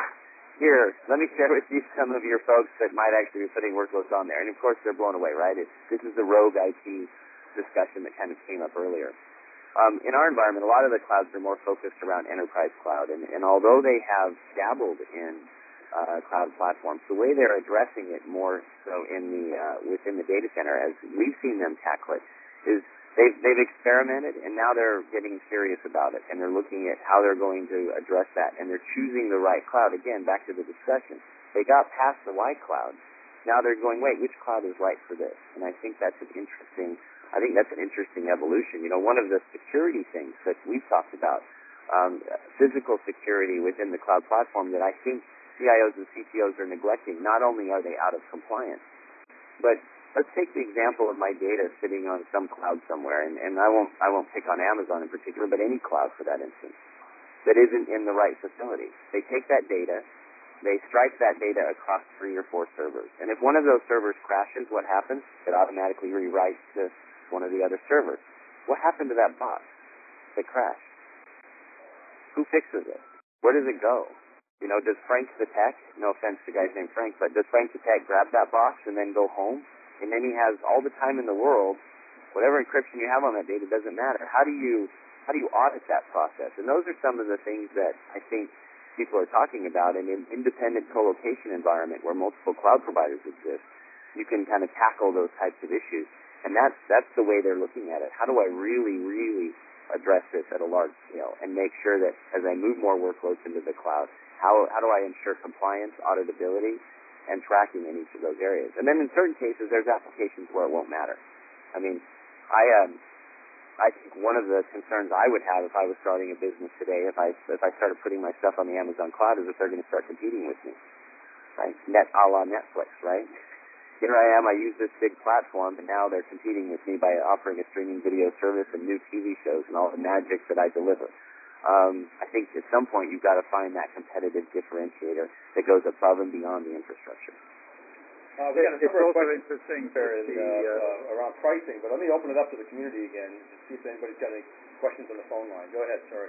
[SPEAKER 2] Here, let me share with you some of your folks that might actually be putting workloads on there. And, of course, they're blown away, right? It's, this is the rogue I T discussion that kind of came up earlier. Um, in our environment, a lot of the clouds are more focused around enterprise cloud. And, and although they have dabbled in uh, cloud platforms, the way they're addressing it more so in the uh, within the data center, as we've seen them tackle it, is They've, they've experimented, and now they're getting serious about it, and they're looking at how they're going to address that, and they're choosing the right cloud. Again, back to the discussion. They got past the white cloud. Now they're going, wait, which cloud is right for this? And I think that's an interesting, I think that's an interesting evolution. You know, one of the security things that we've talked about, um, physical security within the cloud platform that I think C I Os and C T Os are neglecting. Not only are they out of compliance, but let's take the example of my data sitting on some cloud somewhere, and, and I won't I won't pick on Amazon in particular, but any cloud for that instance, that isn't in the right facility. They take that data, they strike that data across three or four servers, and if one of those servers crashes, what happens? It automatically rewrites to one of the other servers. What happened to that box that crashed? Who fixes it? Where does it go? You know, does Frank the tech, no offense to guys named Frank, but does Frank the tech grab that box and then go home? And then he has all the time in the world, whatever encryption you have on that data doesn't matter. How do you how do you audit that process? And those are some of the things that I think people are talking about, in an independent co-location environment where multiple cloud providers exist, you can kind of tackle those types of issues. And that's, that's the way they're looking at it. How do I really, really address this at a large scale and make sure that as I move more workloads into the cloud, how, how do I ensure compliance, auditability, and tracking in each of those areas? And then in certain cases, there's applications where it won't matter. I mean, I um, I think one of the concerns I would have if I was starting a business today, if I if I started putting my stuff on the Amazon cloud, is if they're going to start competing with me, right? Net a la Netflix, right? Here I am, I use this big platform, and now they're competing with me by offering a streaming video service and new T V shows and all the magic that I deliver. Um, I think at some point you've got to find that competitive differentiator that goes above and beyond the infrastructure.
[SPEAKER 1] Uh, we got a
[SPEAKER 3] it's
[SPEAKER 1] number of
[SPEAKER 3] also
[SPEAKER 1] questions
[SPEAKER 3] interesting
[SPEAKER 1] there
[SPEAKER 3] to
[SPEAKER 1] in,
[SPEAKER 3] see,
[SPEAKER 1] uh,
[SPEAKER 3] uh,
[SPEAKER 1] uh, around pricing, but let me open it up to the community again to see if anybody's got any questions on the phone line. Go ahead, sorry.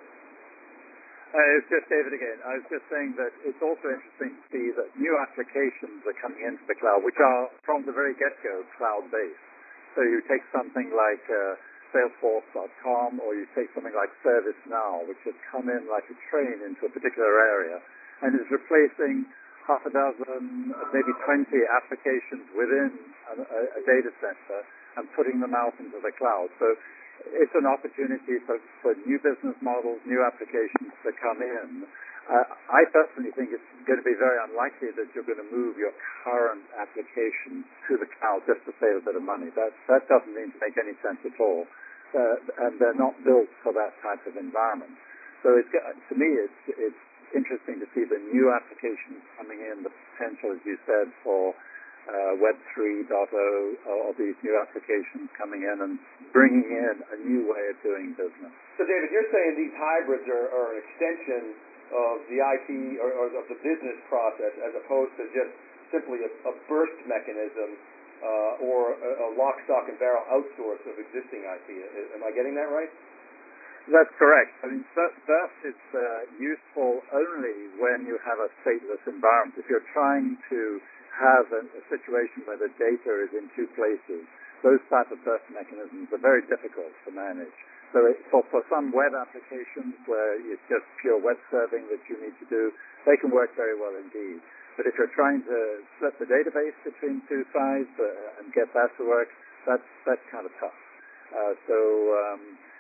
[SPEAKER 3] Uh, it's just David again. I was just saying that it's also interesting to see that new applications are coming into the cloud, which are from the very get-go cloud-based. So you take something like uh, Salesforce dot com, or you take something like ServiceNow, which has come in like a train into a particular area, and is replacing half a dozen, maybe twenty applications within a, a, a data center and putting them out into the cloud. So it's an opportunity for, for new business models, new applications to come in. Uh, I personally think it's going to be very unlikely that you're going to move your current application to the cloud just to save a bit of money. That, that doesn't seem to make any sense at all. Uh, and they're not built for that type of environment. So it's, to me, it's, it's interesting to see the new applications coming in, the potential, as you said, for uh, Web three point oh, or these new applications coming in and bringing in a new way of doing business.
[SPEAKER 1] So, David, you're saying these hybrids are, are an extension of the I T or, or of the business process as opposed to just simply a, a burst mechanism uh, or a, a lock, stock, and barrel outsource of existing I T. Am I getting that right?
[SPEAKER 3] That's correct. I mean, that is uh, useful only when you have a stateless environment. If you're trying to have a, a situation where the data is in two places, those type of burst mechanisms are very difficult to manage. So it, for, for some web applications where it's just pure web serving that you need to do, they can work very well indeed. But if you're trying to split the database between two sides uh, and get that to work, that's, that's kind of tough. Uh, so... Um,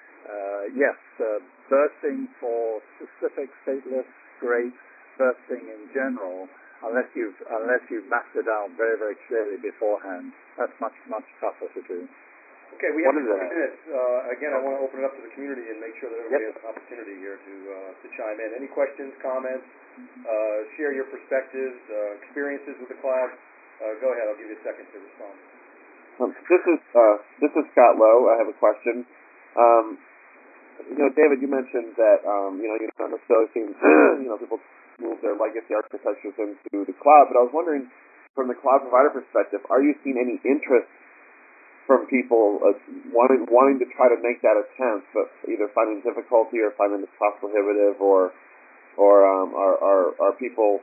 [SPEAKER 3] Uh, yes, uh, bursting for specific stateless, great. Bursting in general, unless you've unless you've mapped it out very very clearly beforehand, that's much much tougher to do.
[SPEAKER 1] Okay, we have
[SPEAKER 2] One of
[SPEAKER 1] twenty
[SPEAKER 2] the-
[SPEAKER 1] minutes. Uh, again, I want to open it up to the community and make sure that everybody
[SPEAKER 2] Yep.
[SPEAKER 1] has an opportunity here to uh, to chime in. Any questions, comments? Uh, share your perspectives, uh, experiences with the cloud. Uh, go ahead. I'll give you a second to respond.
[SPEAKER 4] Um, this is uh, this is Scott Lowe. I have a question. Um, you know, David, you mentioned that um, you know you're not necessarily seeing you know people move their legacy architectures into the cloud, but I was wondering, from the cloud provider perspective, are you seeing any interest from people uh, wanting wanting to try to make that attempt, but either finding difficulty or finding it cost prohibitive, or or um, are, are are people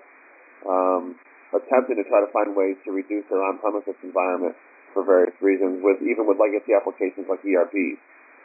[SPEAKER 4] um, attempting to try to find ways to reduce their on-premises environment for various reasons, with even with legacy applications like E R Ps?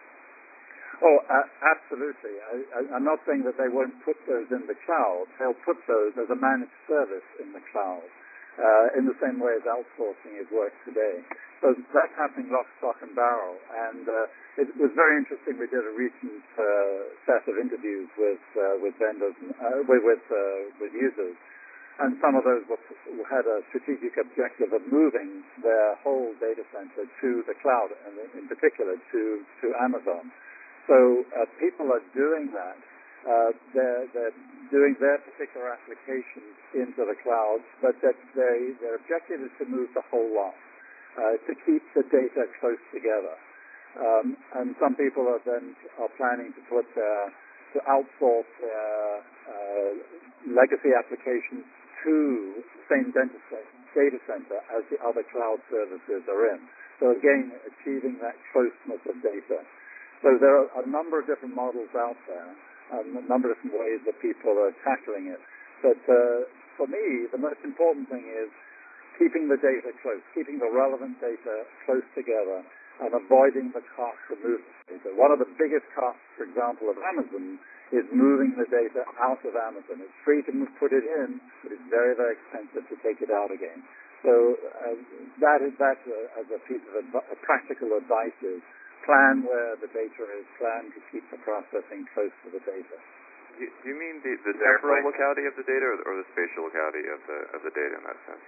[SPEAKER 3] Oh, uh, absolutely. I, I, I'm not saying that they won't put those in the cloud. They'll put those as a managed service in the cloud, uh, in the same way as outsourcing is worked today. So that's happening lock, stock, and barrel. And uh, it was very interesting. We did a recent uh, set of interviews with uh, with vendors, uh, with with, uh, with users, and some of those were, had a strategic objective of moving their whole data center to the cloud, and in particular to to Amazon. So uh, people are doing that. Uh, they're, they're doing their particular applications into the cloud, but that they, their objective is to move the whole lot, uh, to keep the data close together. Um, and some people are then are planning to put their, to outsource their uh, legacy applications to the same data center as the other cloud services are in. So again, achieving that closeness of data. So there are a number of different models out there, um, a number of different ways that people are tackling it. But uh, for me, the most important thing is keeping the data close, keeping the relevant data close together, and avoiding the cost of moving data. One of the biggest costs, for example, of Amazon is moving the data out of Amazon. It's free to move, put it in, but it's very, very expensive to take it out again. So uh, that is that uh, as a piece of adv- a practical advice is plan where the data is, plan to keep the processing close to the data.
[SPEAKER 5] Do you, do you mean the, the temporal locality of the data or the, or the spatial locality of the of the data in that sense?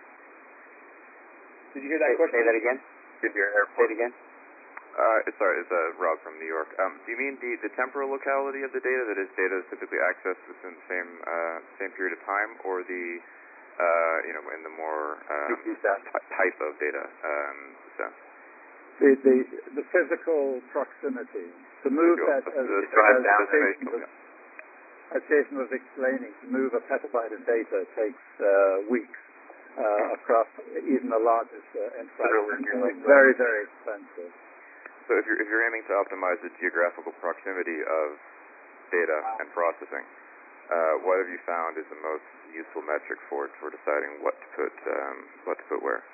[SPEAKER 1] Did you hear that
[SPEAKER 2] say,
[SPEAKER 1] question?
[SPEAKER 2] say that again?
[SPEAKER 5] Did your
[SPEAKER 2] Say it again?
[SPEAKER 5] Uh, it's, sorry, it's uh, Rob from New York. Um, do you mean the, the temporal locality of the data, that is, data is typically accessed within the same uh, same period of time, or the uh, you know in the more um, t- type of data um, sense?
[SPEAKER 3] The, the the physical proximity to move that as,
[SPEAKER 5] the,
[SPEAKER 3] as,
[SPEAKER 5] the
[SPEAKER 3] as, Jason
[SPEAKER 5] spatial,
[SPEAKER 3] was,
[SPEAKER 5] yeah.
[SPEAKER 3] as Jason was explaining, to move a petabyte of data takes uh, weeks uh, across even the largest uh, enterprise. It's very, very expensive.
[SPEAKER 5] So if you're if you're aiming to optimize the geographical proximity of data and processing, uh, what have you found is the most useful metric for for deciding what to put um, what to put where?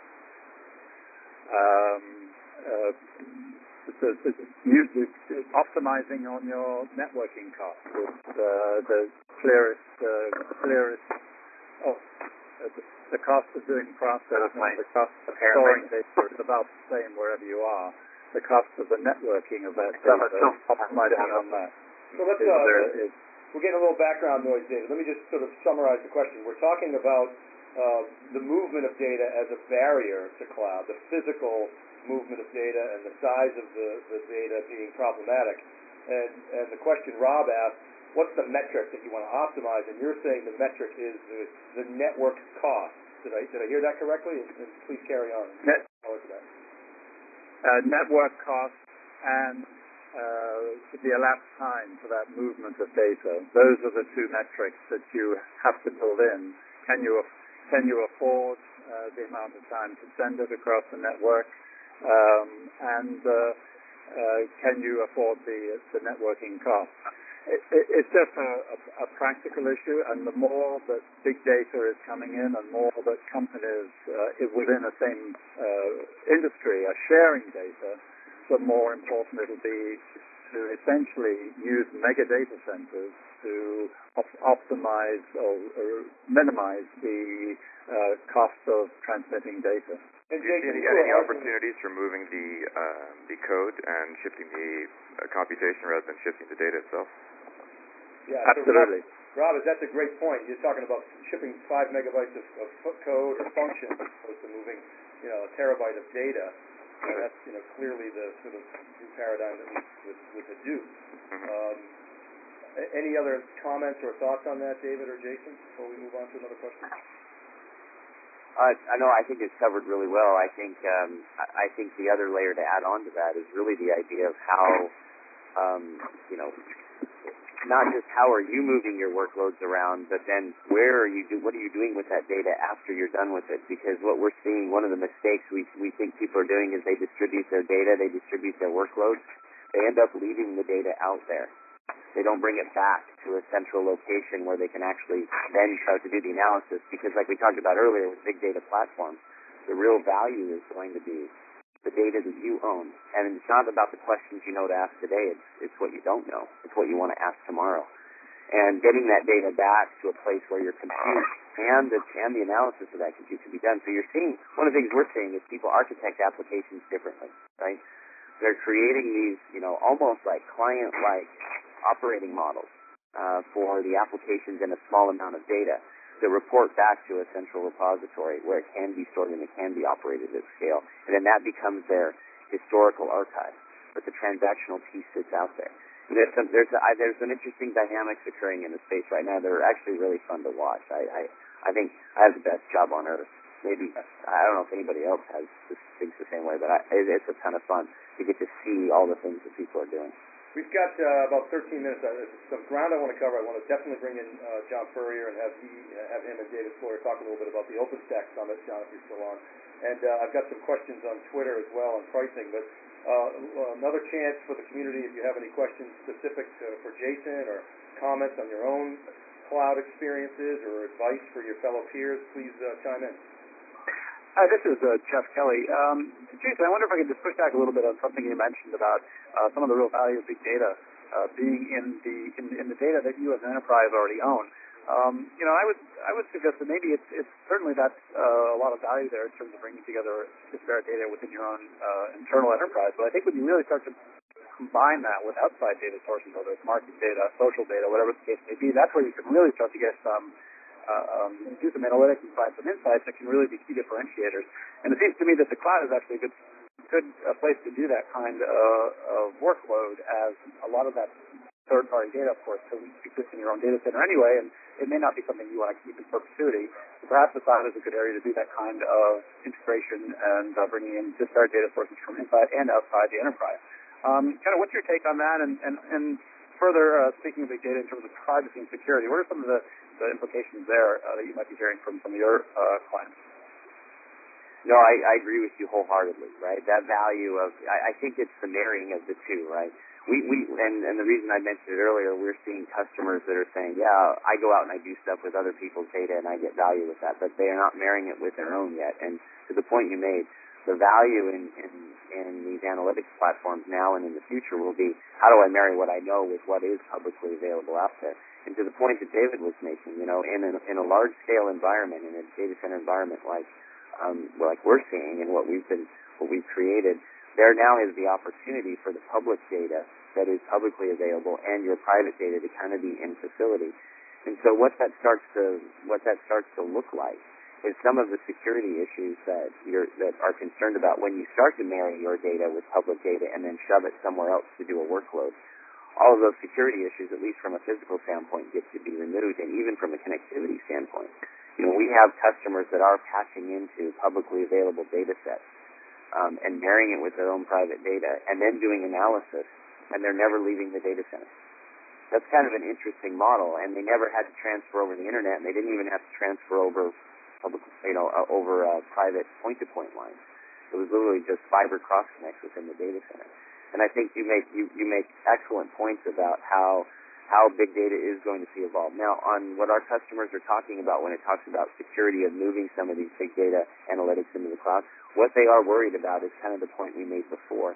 [SPEAKER 3] Um, uh, it's, a, it's, a, it's optimizing on your networking costs. It's uh, the clearest, uh, clearest. Oh, uh, the, the cost of doing processing, the cost of storing data is about the same wherever you are. The cost of the networking of that data, optimizing on that.
[SPEAKER 1] So let's,
[SPEAKER 3] is,
[SPEAKER 1] uh,
[SPEAKER 3] uh, is,
[SPEAKER 1] we're getting a little background noise, David. Let me just sort of summarize the question. We're talking about uh, the movement of data as a barrier to cloud, the physical movement of data and the size of the, the data being problematic. And, and the question Rob asked, what's the metric that you want to optimize? And you're saying the metric is the, the network cost. Did I, did I hear that correctly? And please carry on.
[SPEAKER 3] Net,
[SPEAKER 1] Forward to that.
[SPEAKER 3] Uh, network costs and uh, the elapsed time for that movement of data. Those are the two metrics that you have to build in. Can you can you afford uh, the amount of time to send it across the network, um, and uh, uh, can you afford the the networking costs? It, it, it's just a, a, a practical issue, and the more that big data is coming in and more that companies uh, within the same uh, industry are sharing data, the more important it'll be to essentially use mega data centers to op- optimize or, or minimize the uh, cost of transmitting data.
[SPEAKER 5] Do you see any, any opportunities for moving the uh, the code and shifting the uh, computation rather than shifting the data itself?
[SPEAKER 1] Yeah,
[SPEAKER 3] absolutely.
[SPEAKER 1] So Rob, Rob, that's a great point. You're talking about shipping five megabytes of, of code or function as opposed to moving, you know, a terabyte of data. Uh, that's, you know, clearly the sort of new paradigm that we with, with Hadoop.
[SPEAKER 5] Mm-hmm.
[SPEAKER 1] Um, any other comments or thoughts on that, David or Jason, before we move on to another question?
[SPEAKER 2] Uh, I know. I think it's covered really well. I think um, I, I think the other layer to add on to that is really the idea of how, um, you know, not just how are you moving your workloads around, but then where are you do, what are you doing with that data after you're done with it? Because what we're seeing, one of the mistakes we we think people are doing is they distribute their data, they distribute their workloads, they end up leaving the data out there. They don't bring it back to a central location where they can actually then start to do the analysis. Because like we talked about earlier with big data platforms, the real value is going to be the data that you own. And it's not about the questions you know to ask today, it's, it's what you don't know. It's what you want to ask tomorrow. And getting that data back to a place where your compute and the, and the analysis of that compute can be done. So you're seeing, one of the things we're seeing is people architect applications differently, right? They're creating these, you know, almost like client-like operating models uh, for the applications in a small amount of data to report back to a central repository where it can be stored and it can be operated at scale. And then that becomes their historical archive. But the transactional piece sits out there. And there's some, there's, a, I, there's some interesting dynamics occurring in the space right now that are actually really fun to watch. I, I, I think I have the best job on earth. Maybe, I don't know if anybody else has thinks the same way, but I, it, it's a ton of fun to get to see all the things that people are doing.
[SPEAKER 1] We've got uh, about thirteen minutes. Uh, some ground I want to cover. I want to definitely bring in uh, John Furrier and have he, uh, have him and David Floyer talk a little bit about the OpenStack Summit, John, if you're still on. And uh, I've got some questions on Twitter as well on pricing. But uh, another chance for the community, if you have any questions specific to, for Jason or comments on your own cloud experiences or advice for your fellow peers, please uh, chime in.
[SPEAKER 3] Hi, this is uh, Jeff Kelly. Um, Jason, I wonder if I could just push back a little bit on something you mentioned about uh, some of the real value of big data uh, being in the in, in the data that you as an enterprise already own. Um, you know, I would I would suggest that maybe it's, it's certainly that's uh, a lot of value there in terms of bringing together disparate data within your own uh, internal enterprise. But I think when you really start to combine that with outside data sources, whether it's market data, social data, whatever the case may be, that's where you can really start to get some Uh, um, do some analytics and find some insights that can really be key differentiators. And it seems to me that the cloud is actually a good, good uh, place to do that kind uh, of workload, as a lot of that third-party data, of course, exists in your own data center anyway, and it may not be something you want to keep in perpetuity. So perhaps the cloud is a good area to do that kind of integration and uh, bringing in disparate data sources from inside and outside the enterprise. Um, kind of what's your take on that? And, and, and further, uh, speaking of big data in terms of privacy and security, what are some of the the implications there uh, that you might be hearing from some of your uh, clients?
[SPEAKER 2] No, I, I agree with you wholeheartedly, right? That value of, I, I think it's the marrying of the two, right? We, we and, and the reason I mentioned it earlier, we're seeing customers that are saying, yeah, I go out and I do stuff with other people's data and I get value with that, but they are not marrying it with their own yet. And to the point you made, the value in, in, in these analytics platforms now and in the future will be, how do I marry what I know with what is publicly available out there? And to the point that David was making, you know, in a, in a large-scale environment, in a data center environment like um, like we're seeing and what we've been, what we've created, there now is the opportunity for the public data that is publicly available and your private data to kind of be in facility. And so what that starts to what that starts to look like is some of the security issues that you're that are concerned about when you start to marry your data with public data and then shove it somewhere else to do a workload. All of those security issues, at least from a physical standpoint, get to be removed, and even from a connectivity standpoint. You know, we have customers that are patching into publicly available data sets um, and marrying it with their own private data, and then doing analysis, and they're never leaving the data center. That's kind of an interesting model, and they never had to transfer over the internet, and they didn't even have to transfer over, public, you know, uh, over uh, private point-to-point lines. It was literally just fiber cross connects within the data center. And I think you make you, you make excellent points about how how big data is going to see evolved. Now, on what our customers are talking about when it talks about security of moving some of these big data analytics into the cloud, what they are worried about is kind of the point we made before.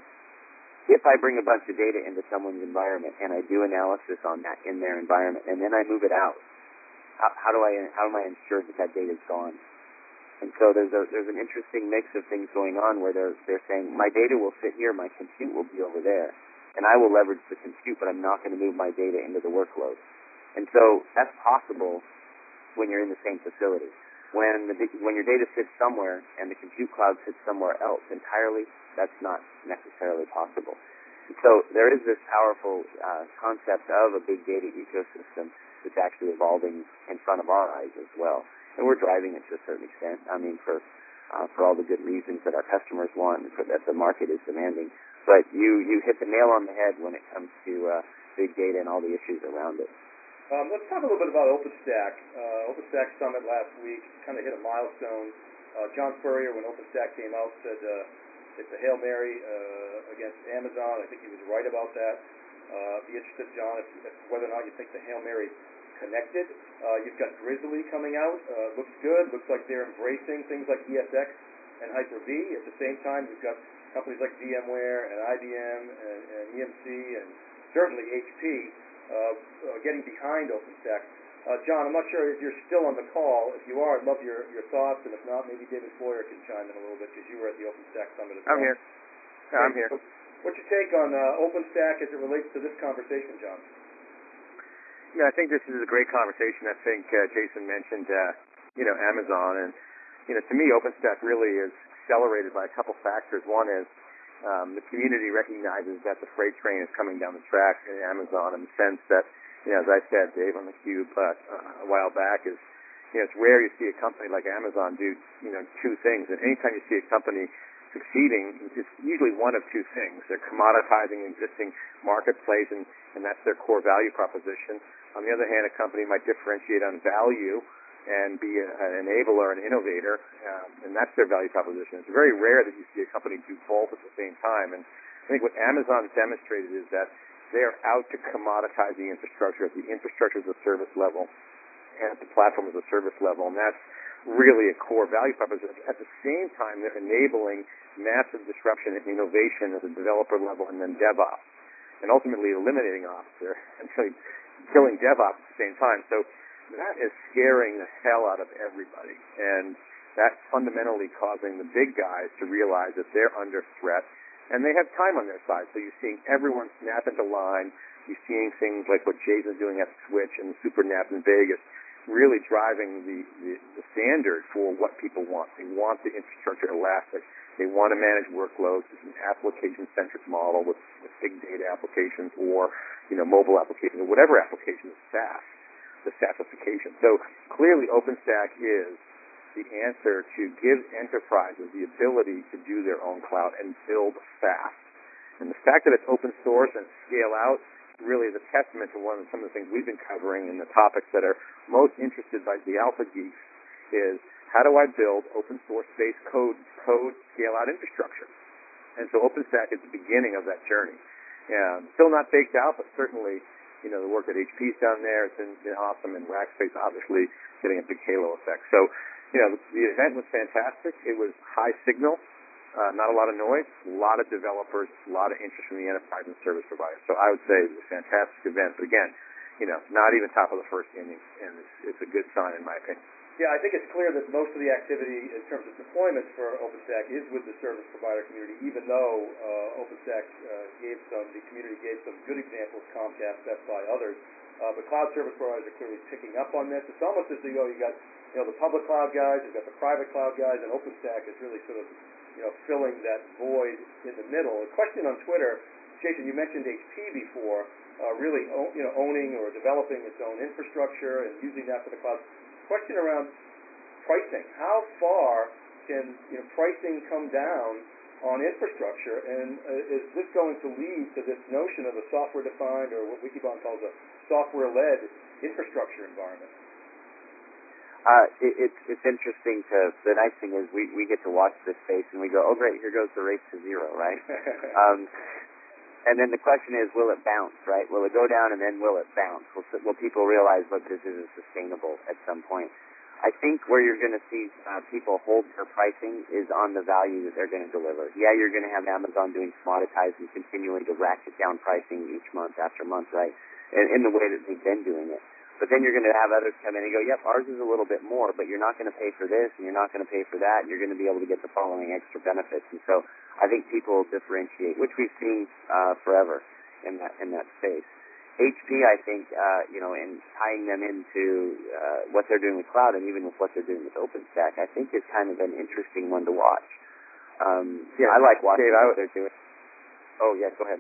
[SPEAKER 2] If I bring a bunch of data into someone's environment and I do analysis on that in their environment, and then I move it out, how, how do I how am I ensure that that data is gone? And so there's a there's an interesting mix of things going on where they're they're saying my data will sit here, my compute will be over there, and I will leverage the compute, but I'm not going to move my data into the workload. And so that's possible when you're in the same facility. When the when your data sits somewhere and the compute cloud sits somewhere else entirely, that's not necessarily possible. And so there is this powerful uh, concept of a big data ecosystem that's actually evolving in front of our eyes as well. And we're driving it to a certain extent. I mean, for uh, for all the good reasons that our customers want and for that the market is demanding. But you, you hit the nail on the head when it comes to uh, big data and all the issues around it.
[SPEAKER 1] Um, let's talk a little bit about OpenStack. Uh, OpenStack Summit last week kind of hit a milestone. Uh, John Furrier, when OpenStack came out, said uh, it's a Hail Mary uh, against Amazon. I think he was right about that. Uh, be interested, John, if, if whether or not you think the Hail Mary connected. Uh, you've got Grizzly coming out. Uh, looks good. Looks like they're embracing things like E S X and Hyper-V. At the same time, we've got companies like VMware and I B M and, and E M C and certainly H P uh, uh, getting behind OpenStack. Uh, John, I'm not sure if you're still on the call. If you are, I'd love your, your thoughts. And if not, maybe David Floyer can chime in a little bit because you were at the OpenStack Summit as well.
[SPEAKER 6] I'm here. Yeah, I'm here.
[SPEAKER 1] What's your take on uh, OpenStack as it relates to this conversation, John?
[SPEAKER 6] Yeah, I think this is a great conversation. I think uh, Jason mentioned, uh, you know, Amazon, and you know, to me, OpenStack really is accelerated by a couple factors. One is um, the community recognizes that the freight train is coming down the track in Amazon, in the sense that, you know, as I said, Dave on the Cube uh, uh, a while back, is you know, it's rare you see a company like Amazon do, you know, two things. And anytime you see a company succeeding, it's usually one of two things. They're commoditizing an existing marketplace, and, and that's their core value proposition. On the other hand, a company might differentiate on value and be a, an enabler, an innovator, um, and that's their value proposition. It's very rare that you see a company do both at the same time. And I think what Amazon's demonstrated is that they are out to commoditize the infrastructure at the infrastructure as a service level and at the platform as a service level. And that's really a core value proposition. At the same time, they're enabling massive disruption and innovation at the developer level and then DevOps, and ultimately eliminating ops there and really killing DevOps at the same time. So that is scaring the hell out of everybody, and that's fundamentally causing the big guys to realize that they're under threat, and they have time on their side. So you're seeing everyone snap into line. You're seeing things like what Jason's doing at Switch and SuperNap in Vegas, really driving the, the, the standard for what people want. They want the infrastructure elastic. They want to manage workloads. It's an application-centric model with, with big data applications or, you know, mobile applications or whatever application is SaaS, the SaaSification. So clearly OpenStack is the answer to give enterprises the ability to do their own cloud and build fast. And the fact that it's open source and scale out really is a testament to one of some of the things we've been covering in the topics that are most interested by the alpha geeks is how do I build open source based code, code scale out infrastructure? And so OpenStack is the beginning of that journey. Um, still not baked out, but certainly, you know, the work that H P's done there, it's been, been awesome, and Rackspace obviously getting a big halo effect. So, you know, the, the event was fantastic. It was high signal. Uh, not a lot of noise, a lot of developers, a lot of interest from the enterprise and service providers. So I would say it was a fantastic event. But again, you know, not even top of the first inning, and it's, it's a good sign in my opinion.
[SPEAKER 1] Yeah, I think it's clear that most of the activity in terms of deployments for OpenStack is with the service provider community, even though uh, OpenStack uh, gave some, the community gave some good examples, Comcast, Best Buy, others. Uh, but cloud service providers are clearly picking up on this. It's almost as though you got, you know, the public cloud guys, you've got the private cloud guys, and OpenStack is really sort of, you know, filling that void in the middle. A question on Twitter, Jason, you mentioned H P before, uh, really, own, you know, owning or developing its own infrastructure and using that for the cloud. Question around pricing. How far can, you know, pricing come down on infrastructure, and uh, is this going to lead to this notion of a software-defined, or what Wikibon calls a software-led infrastructure environment?
[SPEAKER 2] Uh, it, it's it's interesting to, the nice thing is we, we get to watch this space and we go, oh great, here goes the race to zero, right? um, and then the question is, will it bounce, right? Will it go down and then will it bounce? Will, will people realize, look, this isn't sustainable at some point? I think where you're going to see uh, people hold their pricing is on the value that they're going to deliver. Yeah, you're going to have Amazon doing commoditized and continuing to ratchet down pricing each month after month, right? In, in the way that they've been doing it. But then you're going to have others come in and go, yep, ours is a little bit more, but you're not going to pay for this, and you're not going to pay for that, and you're going to be able to get the following extra benefits. And so I think people differentiate, which we've seen uh, forever in that in that space. H P, I think, uh, you know, in tying them into uh, what they're doing with cloud and even with what they're doing with OpenStack, I think is kind of an interesting one to watch. Um, yeah, I like watching Dave, what they're doing. Oh, yeah, go ahead.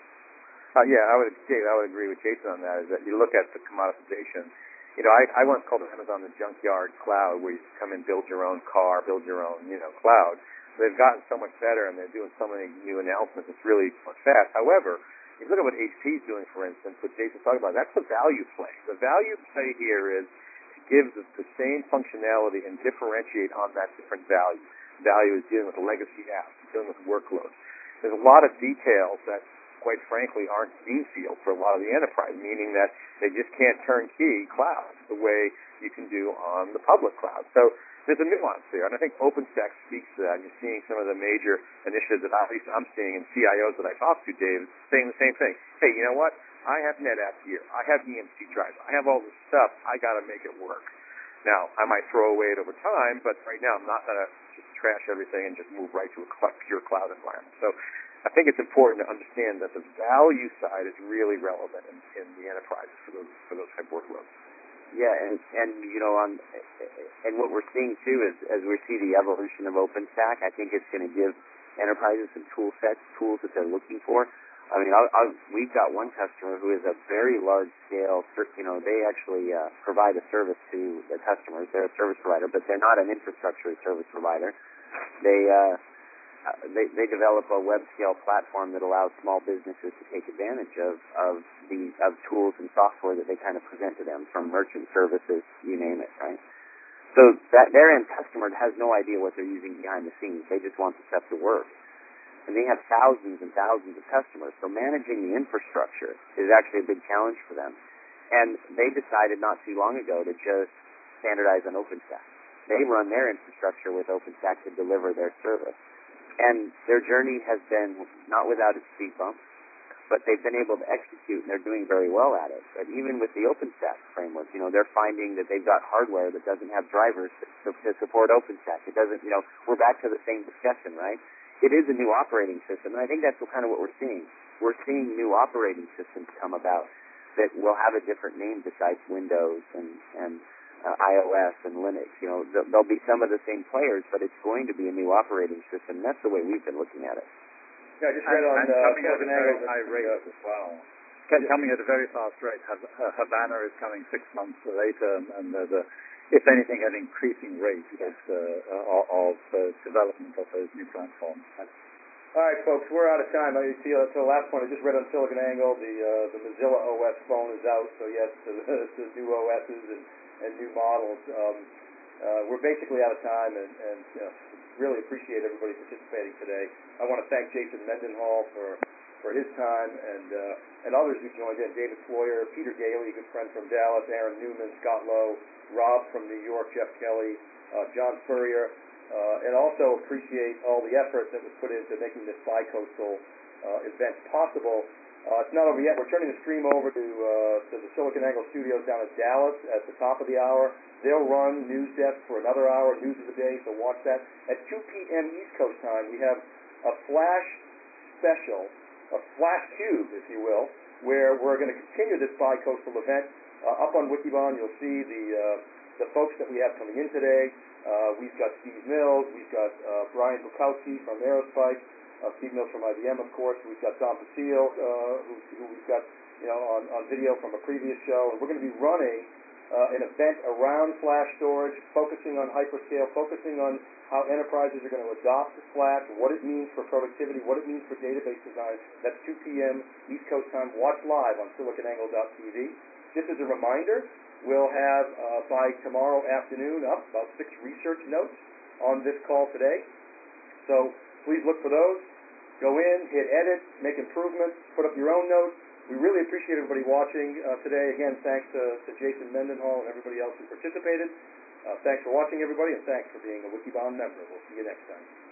[SPEAKER 6] Uh, yeah, I would, Dave, I would agree with Jason on that. Is that you look at the commoditization. You know, I, I once called Amazon the junkyard cloud, where you come and build your own car, build your own, you know, cloud. They've gotten so much better, and they're doing so many new announcements. It's really fast. However, if you look at what H P is doing, for instance, what Jason's talking about, that's the value play. The value play here is to give the, the same functionality and differentiate on that different value. Value is dealing with legacy apps, dealing with workloads. There's a lot of details that, quite frankly, aren't greenfield for a lot of the enterprise, meaning that they just can't turnkey clouds the way you can do on the public cloud. So there's a nuance there, and I think OpenStack speaks to that. And you're seeing some of the major initiatives that at least I'm seeing in C I Os that I talk to, Dave, saying the same thing. Hey, you know what? I have NetApp here. I have E M C drives. I have all this stuff. I got to make it work. Now, I might throw away it over time, but right now I'm not going to just trash everything and just move right to a pure cloud environment. So I think it's important to understand that the value side is really relevant in, in the enterprises for those for those type workloads.
[SPEAKER 2] Yeah, and and you know, on and what we're seeing too is as we see the evolution of OpenStack, I think it's going to give enterprises some tool sets, tools that they're looking for. I mean, I'll, I'll, we've got one customer who is a very large scale. You know, they actually uh, provide a service to the customers. They're a service provider, but they're not an infrastructure service provider. They uh, Uh, they, they develop a web-scale platform that allows small businesses to take advantage of, of the of tools and software that they kind of present to them, from merchant services, you name it, right? So that their end customer has no idea what they're using behind the scenes. They just want the stuff to work. And they have thousands and thousands of customers, so managing the infrastructure is actually a big challenge for them. And they decided not too long ago to just standardize on OpenStack. They run their infrastructure with OpenStack to deliver their service. And their journey has been not without its speed bumps, but they've been able to execute, and they're doing very well at it. But even with the OpenStack framework, you know, they're finding that they've got hardware that doesn't have drivers to, to support OpenStack. It doesn't, you know, we're back to the same discussion, right? It is a new operating system, and I think that's kind of what we're seeing. We're seeing new operating systems come about that will have a different name besides Windows and, and uh, iOS and Linux. You know, th- there'll be some of the same players, but it's going to be a new operating system. That's the way we've been looking at it.
[SPEAKER 1] Yeah, I just read
[SPEAKER 3] and,
[SPEAKER 1] on
[SPEAKER 3] and
[SPEAKER 1] uh,
[SPEAKER 3] coming at a very high rate
[SPEAKER 1] uh,
[SPEAKER 3] as well. Ca- Coming at a very fast rate. Hav- uh, Havana is coming six months later, and, and there's a, if anything, an increasing rate of, uh, uh, of uh, development of those new platforms.
[SPEAKER 1] All right, folks, we're out of time. I see uh, to the last point, I just read on SiliconANGLE, the uh, the Mozilla O S phone is out, so yes, to the, to new O Ss and, and new models. Um, uh, we're basically out of time, and, and uh, really appreciate everybody participating today. I want to thank Jason Mendenhall for, for his time, and uh, and others who joined in, David Floyer, Peter Gailey, a good friend from Dallas, Aaron Newman, Scott Lowe, Rob from New York, Jeff Kelly, uh, John Furrier. Uh, and also appreciate all the effort that was put into making this bi-coastal uh, event possible. Uh, it's not over yet. We're turning the stream over to, uh, to the SiliconANGLE studios down in Dallas at the top of the hour. They'll run News Desk for another hour, News of the Day, so watch that. At two p.m. East Coast time, we have a flash special, a flash cube, if you will, where we're going to continue this bi-coastal event. Uh, up on Wikibon, you'll see the, uh, the folks that we have coming in today. Uh, we've got Steve Mills, we've got uh, Brian Bukowski from Aerospike, uh, Steve Mills from I B M, of course. We've got Don Patil, uh, who, who we've got, you know, on, on video from a previous show. And we're going to be running uh, an event around flash storage, focusing on hyperscale, focusing on how enterprises are going to adopt flash, what it means for productivity, what it means for database design. That's two p.m. East Coast time. Watch live on siliconangle dot t v. Just as a reminder, we'll have, uh, by tomorrow afternoon, up about six research notes on this call today. So please look for those. Go in, hit edit, make improvements, put up your own notes. We really appreciate everybody watching uh, today. Again, thanks to, to Jason Mendenhall and everybody else who participated. Uh, thanks for watching, everybody, and thanks for being a Wikibon member. We'll see you next time.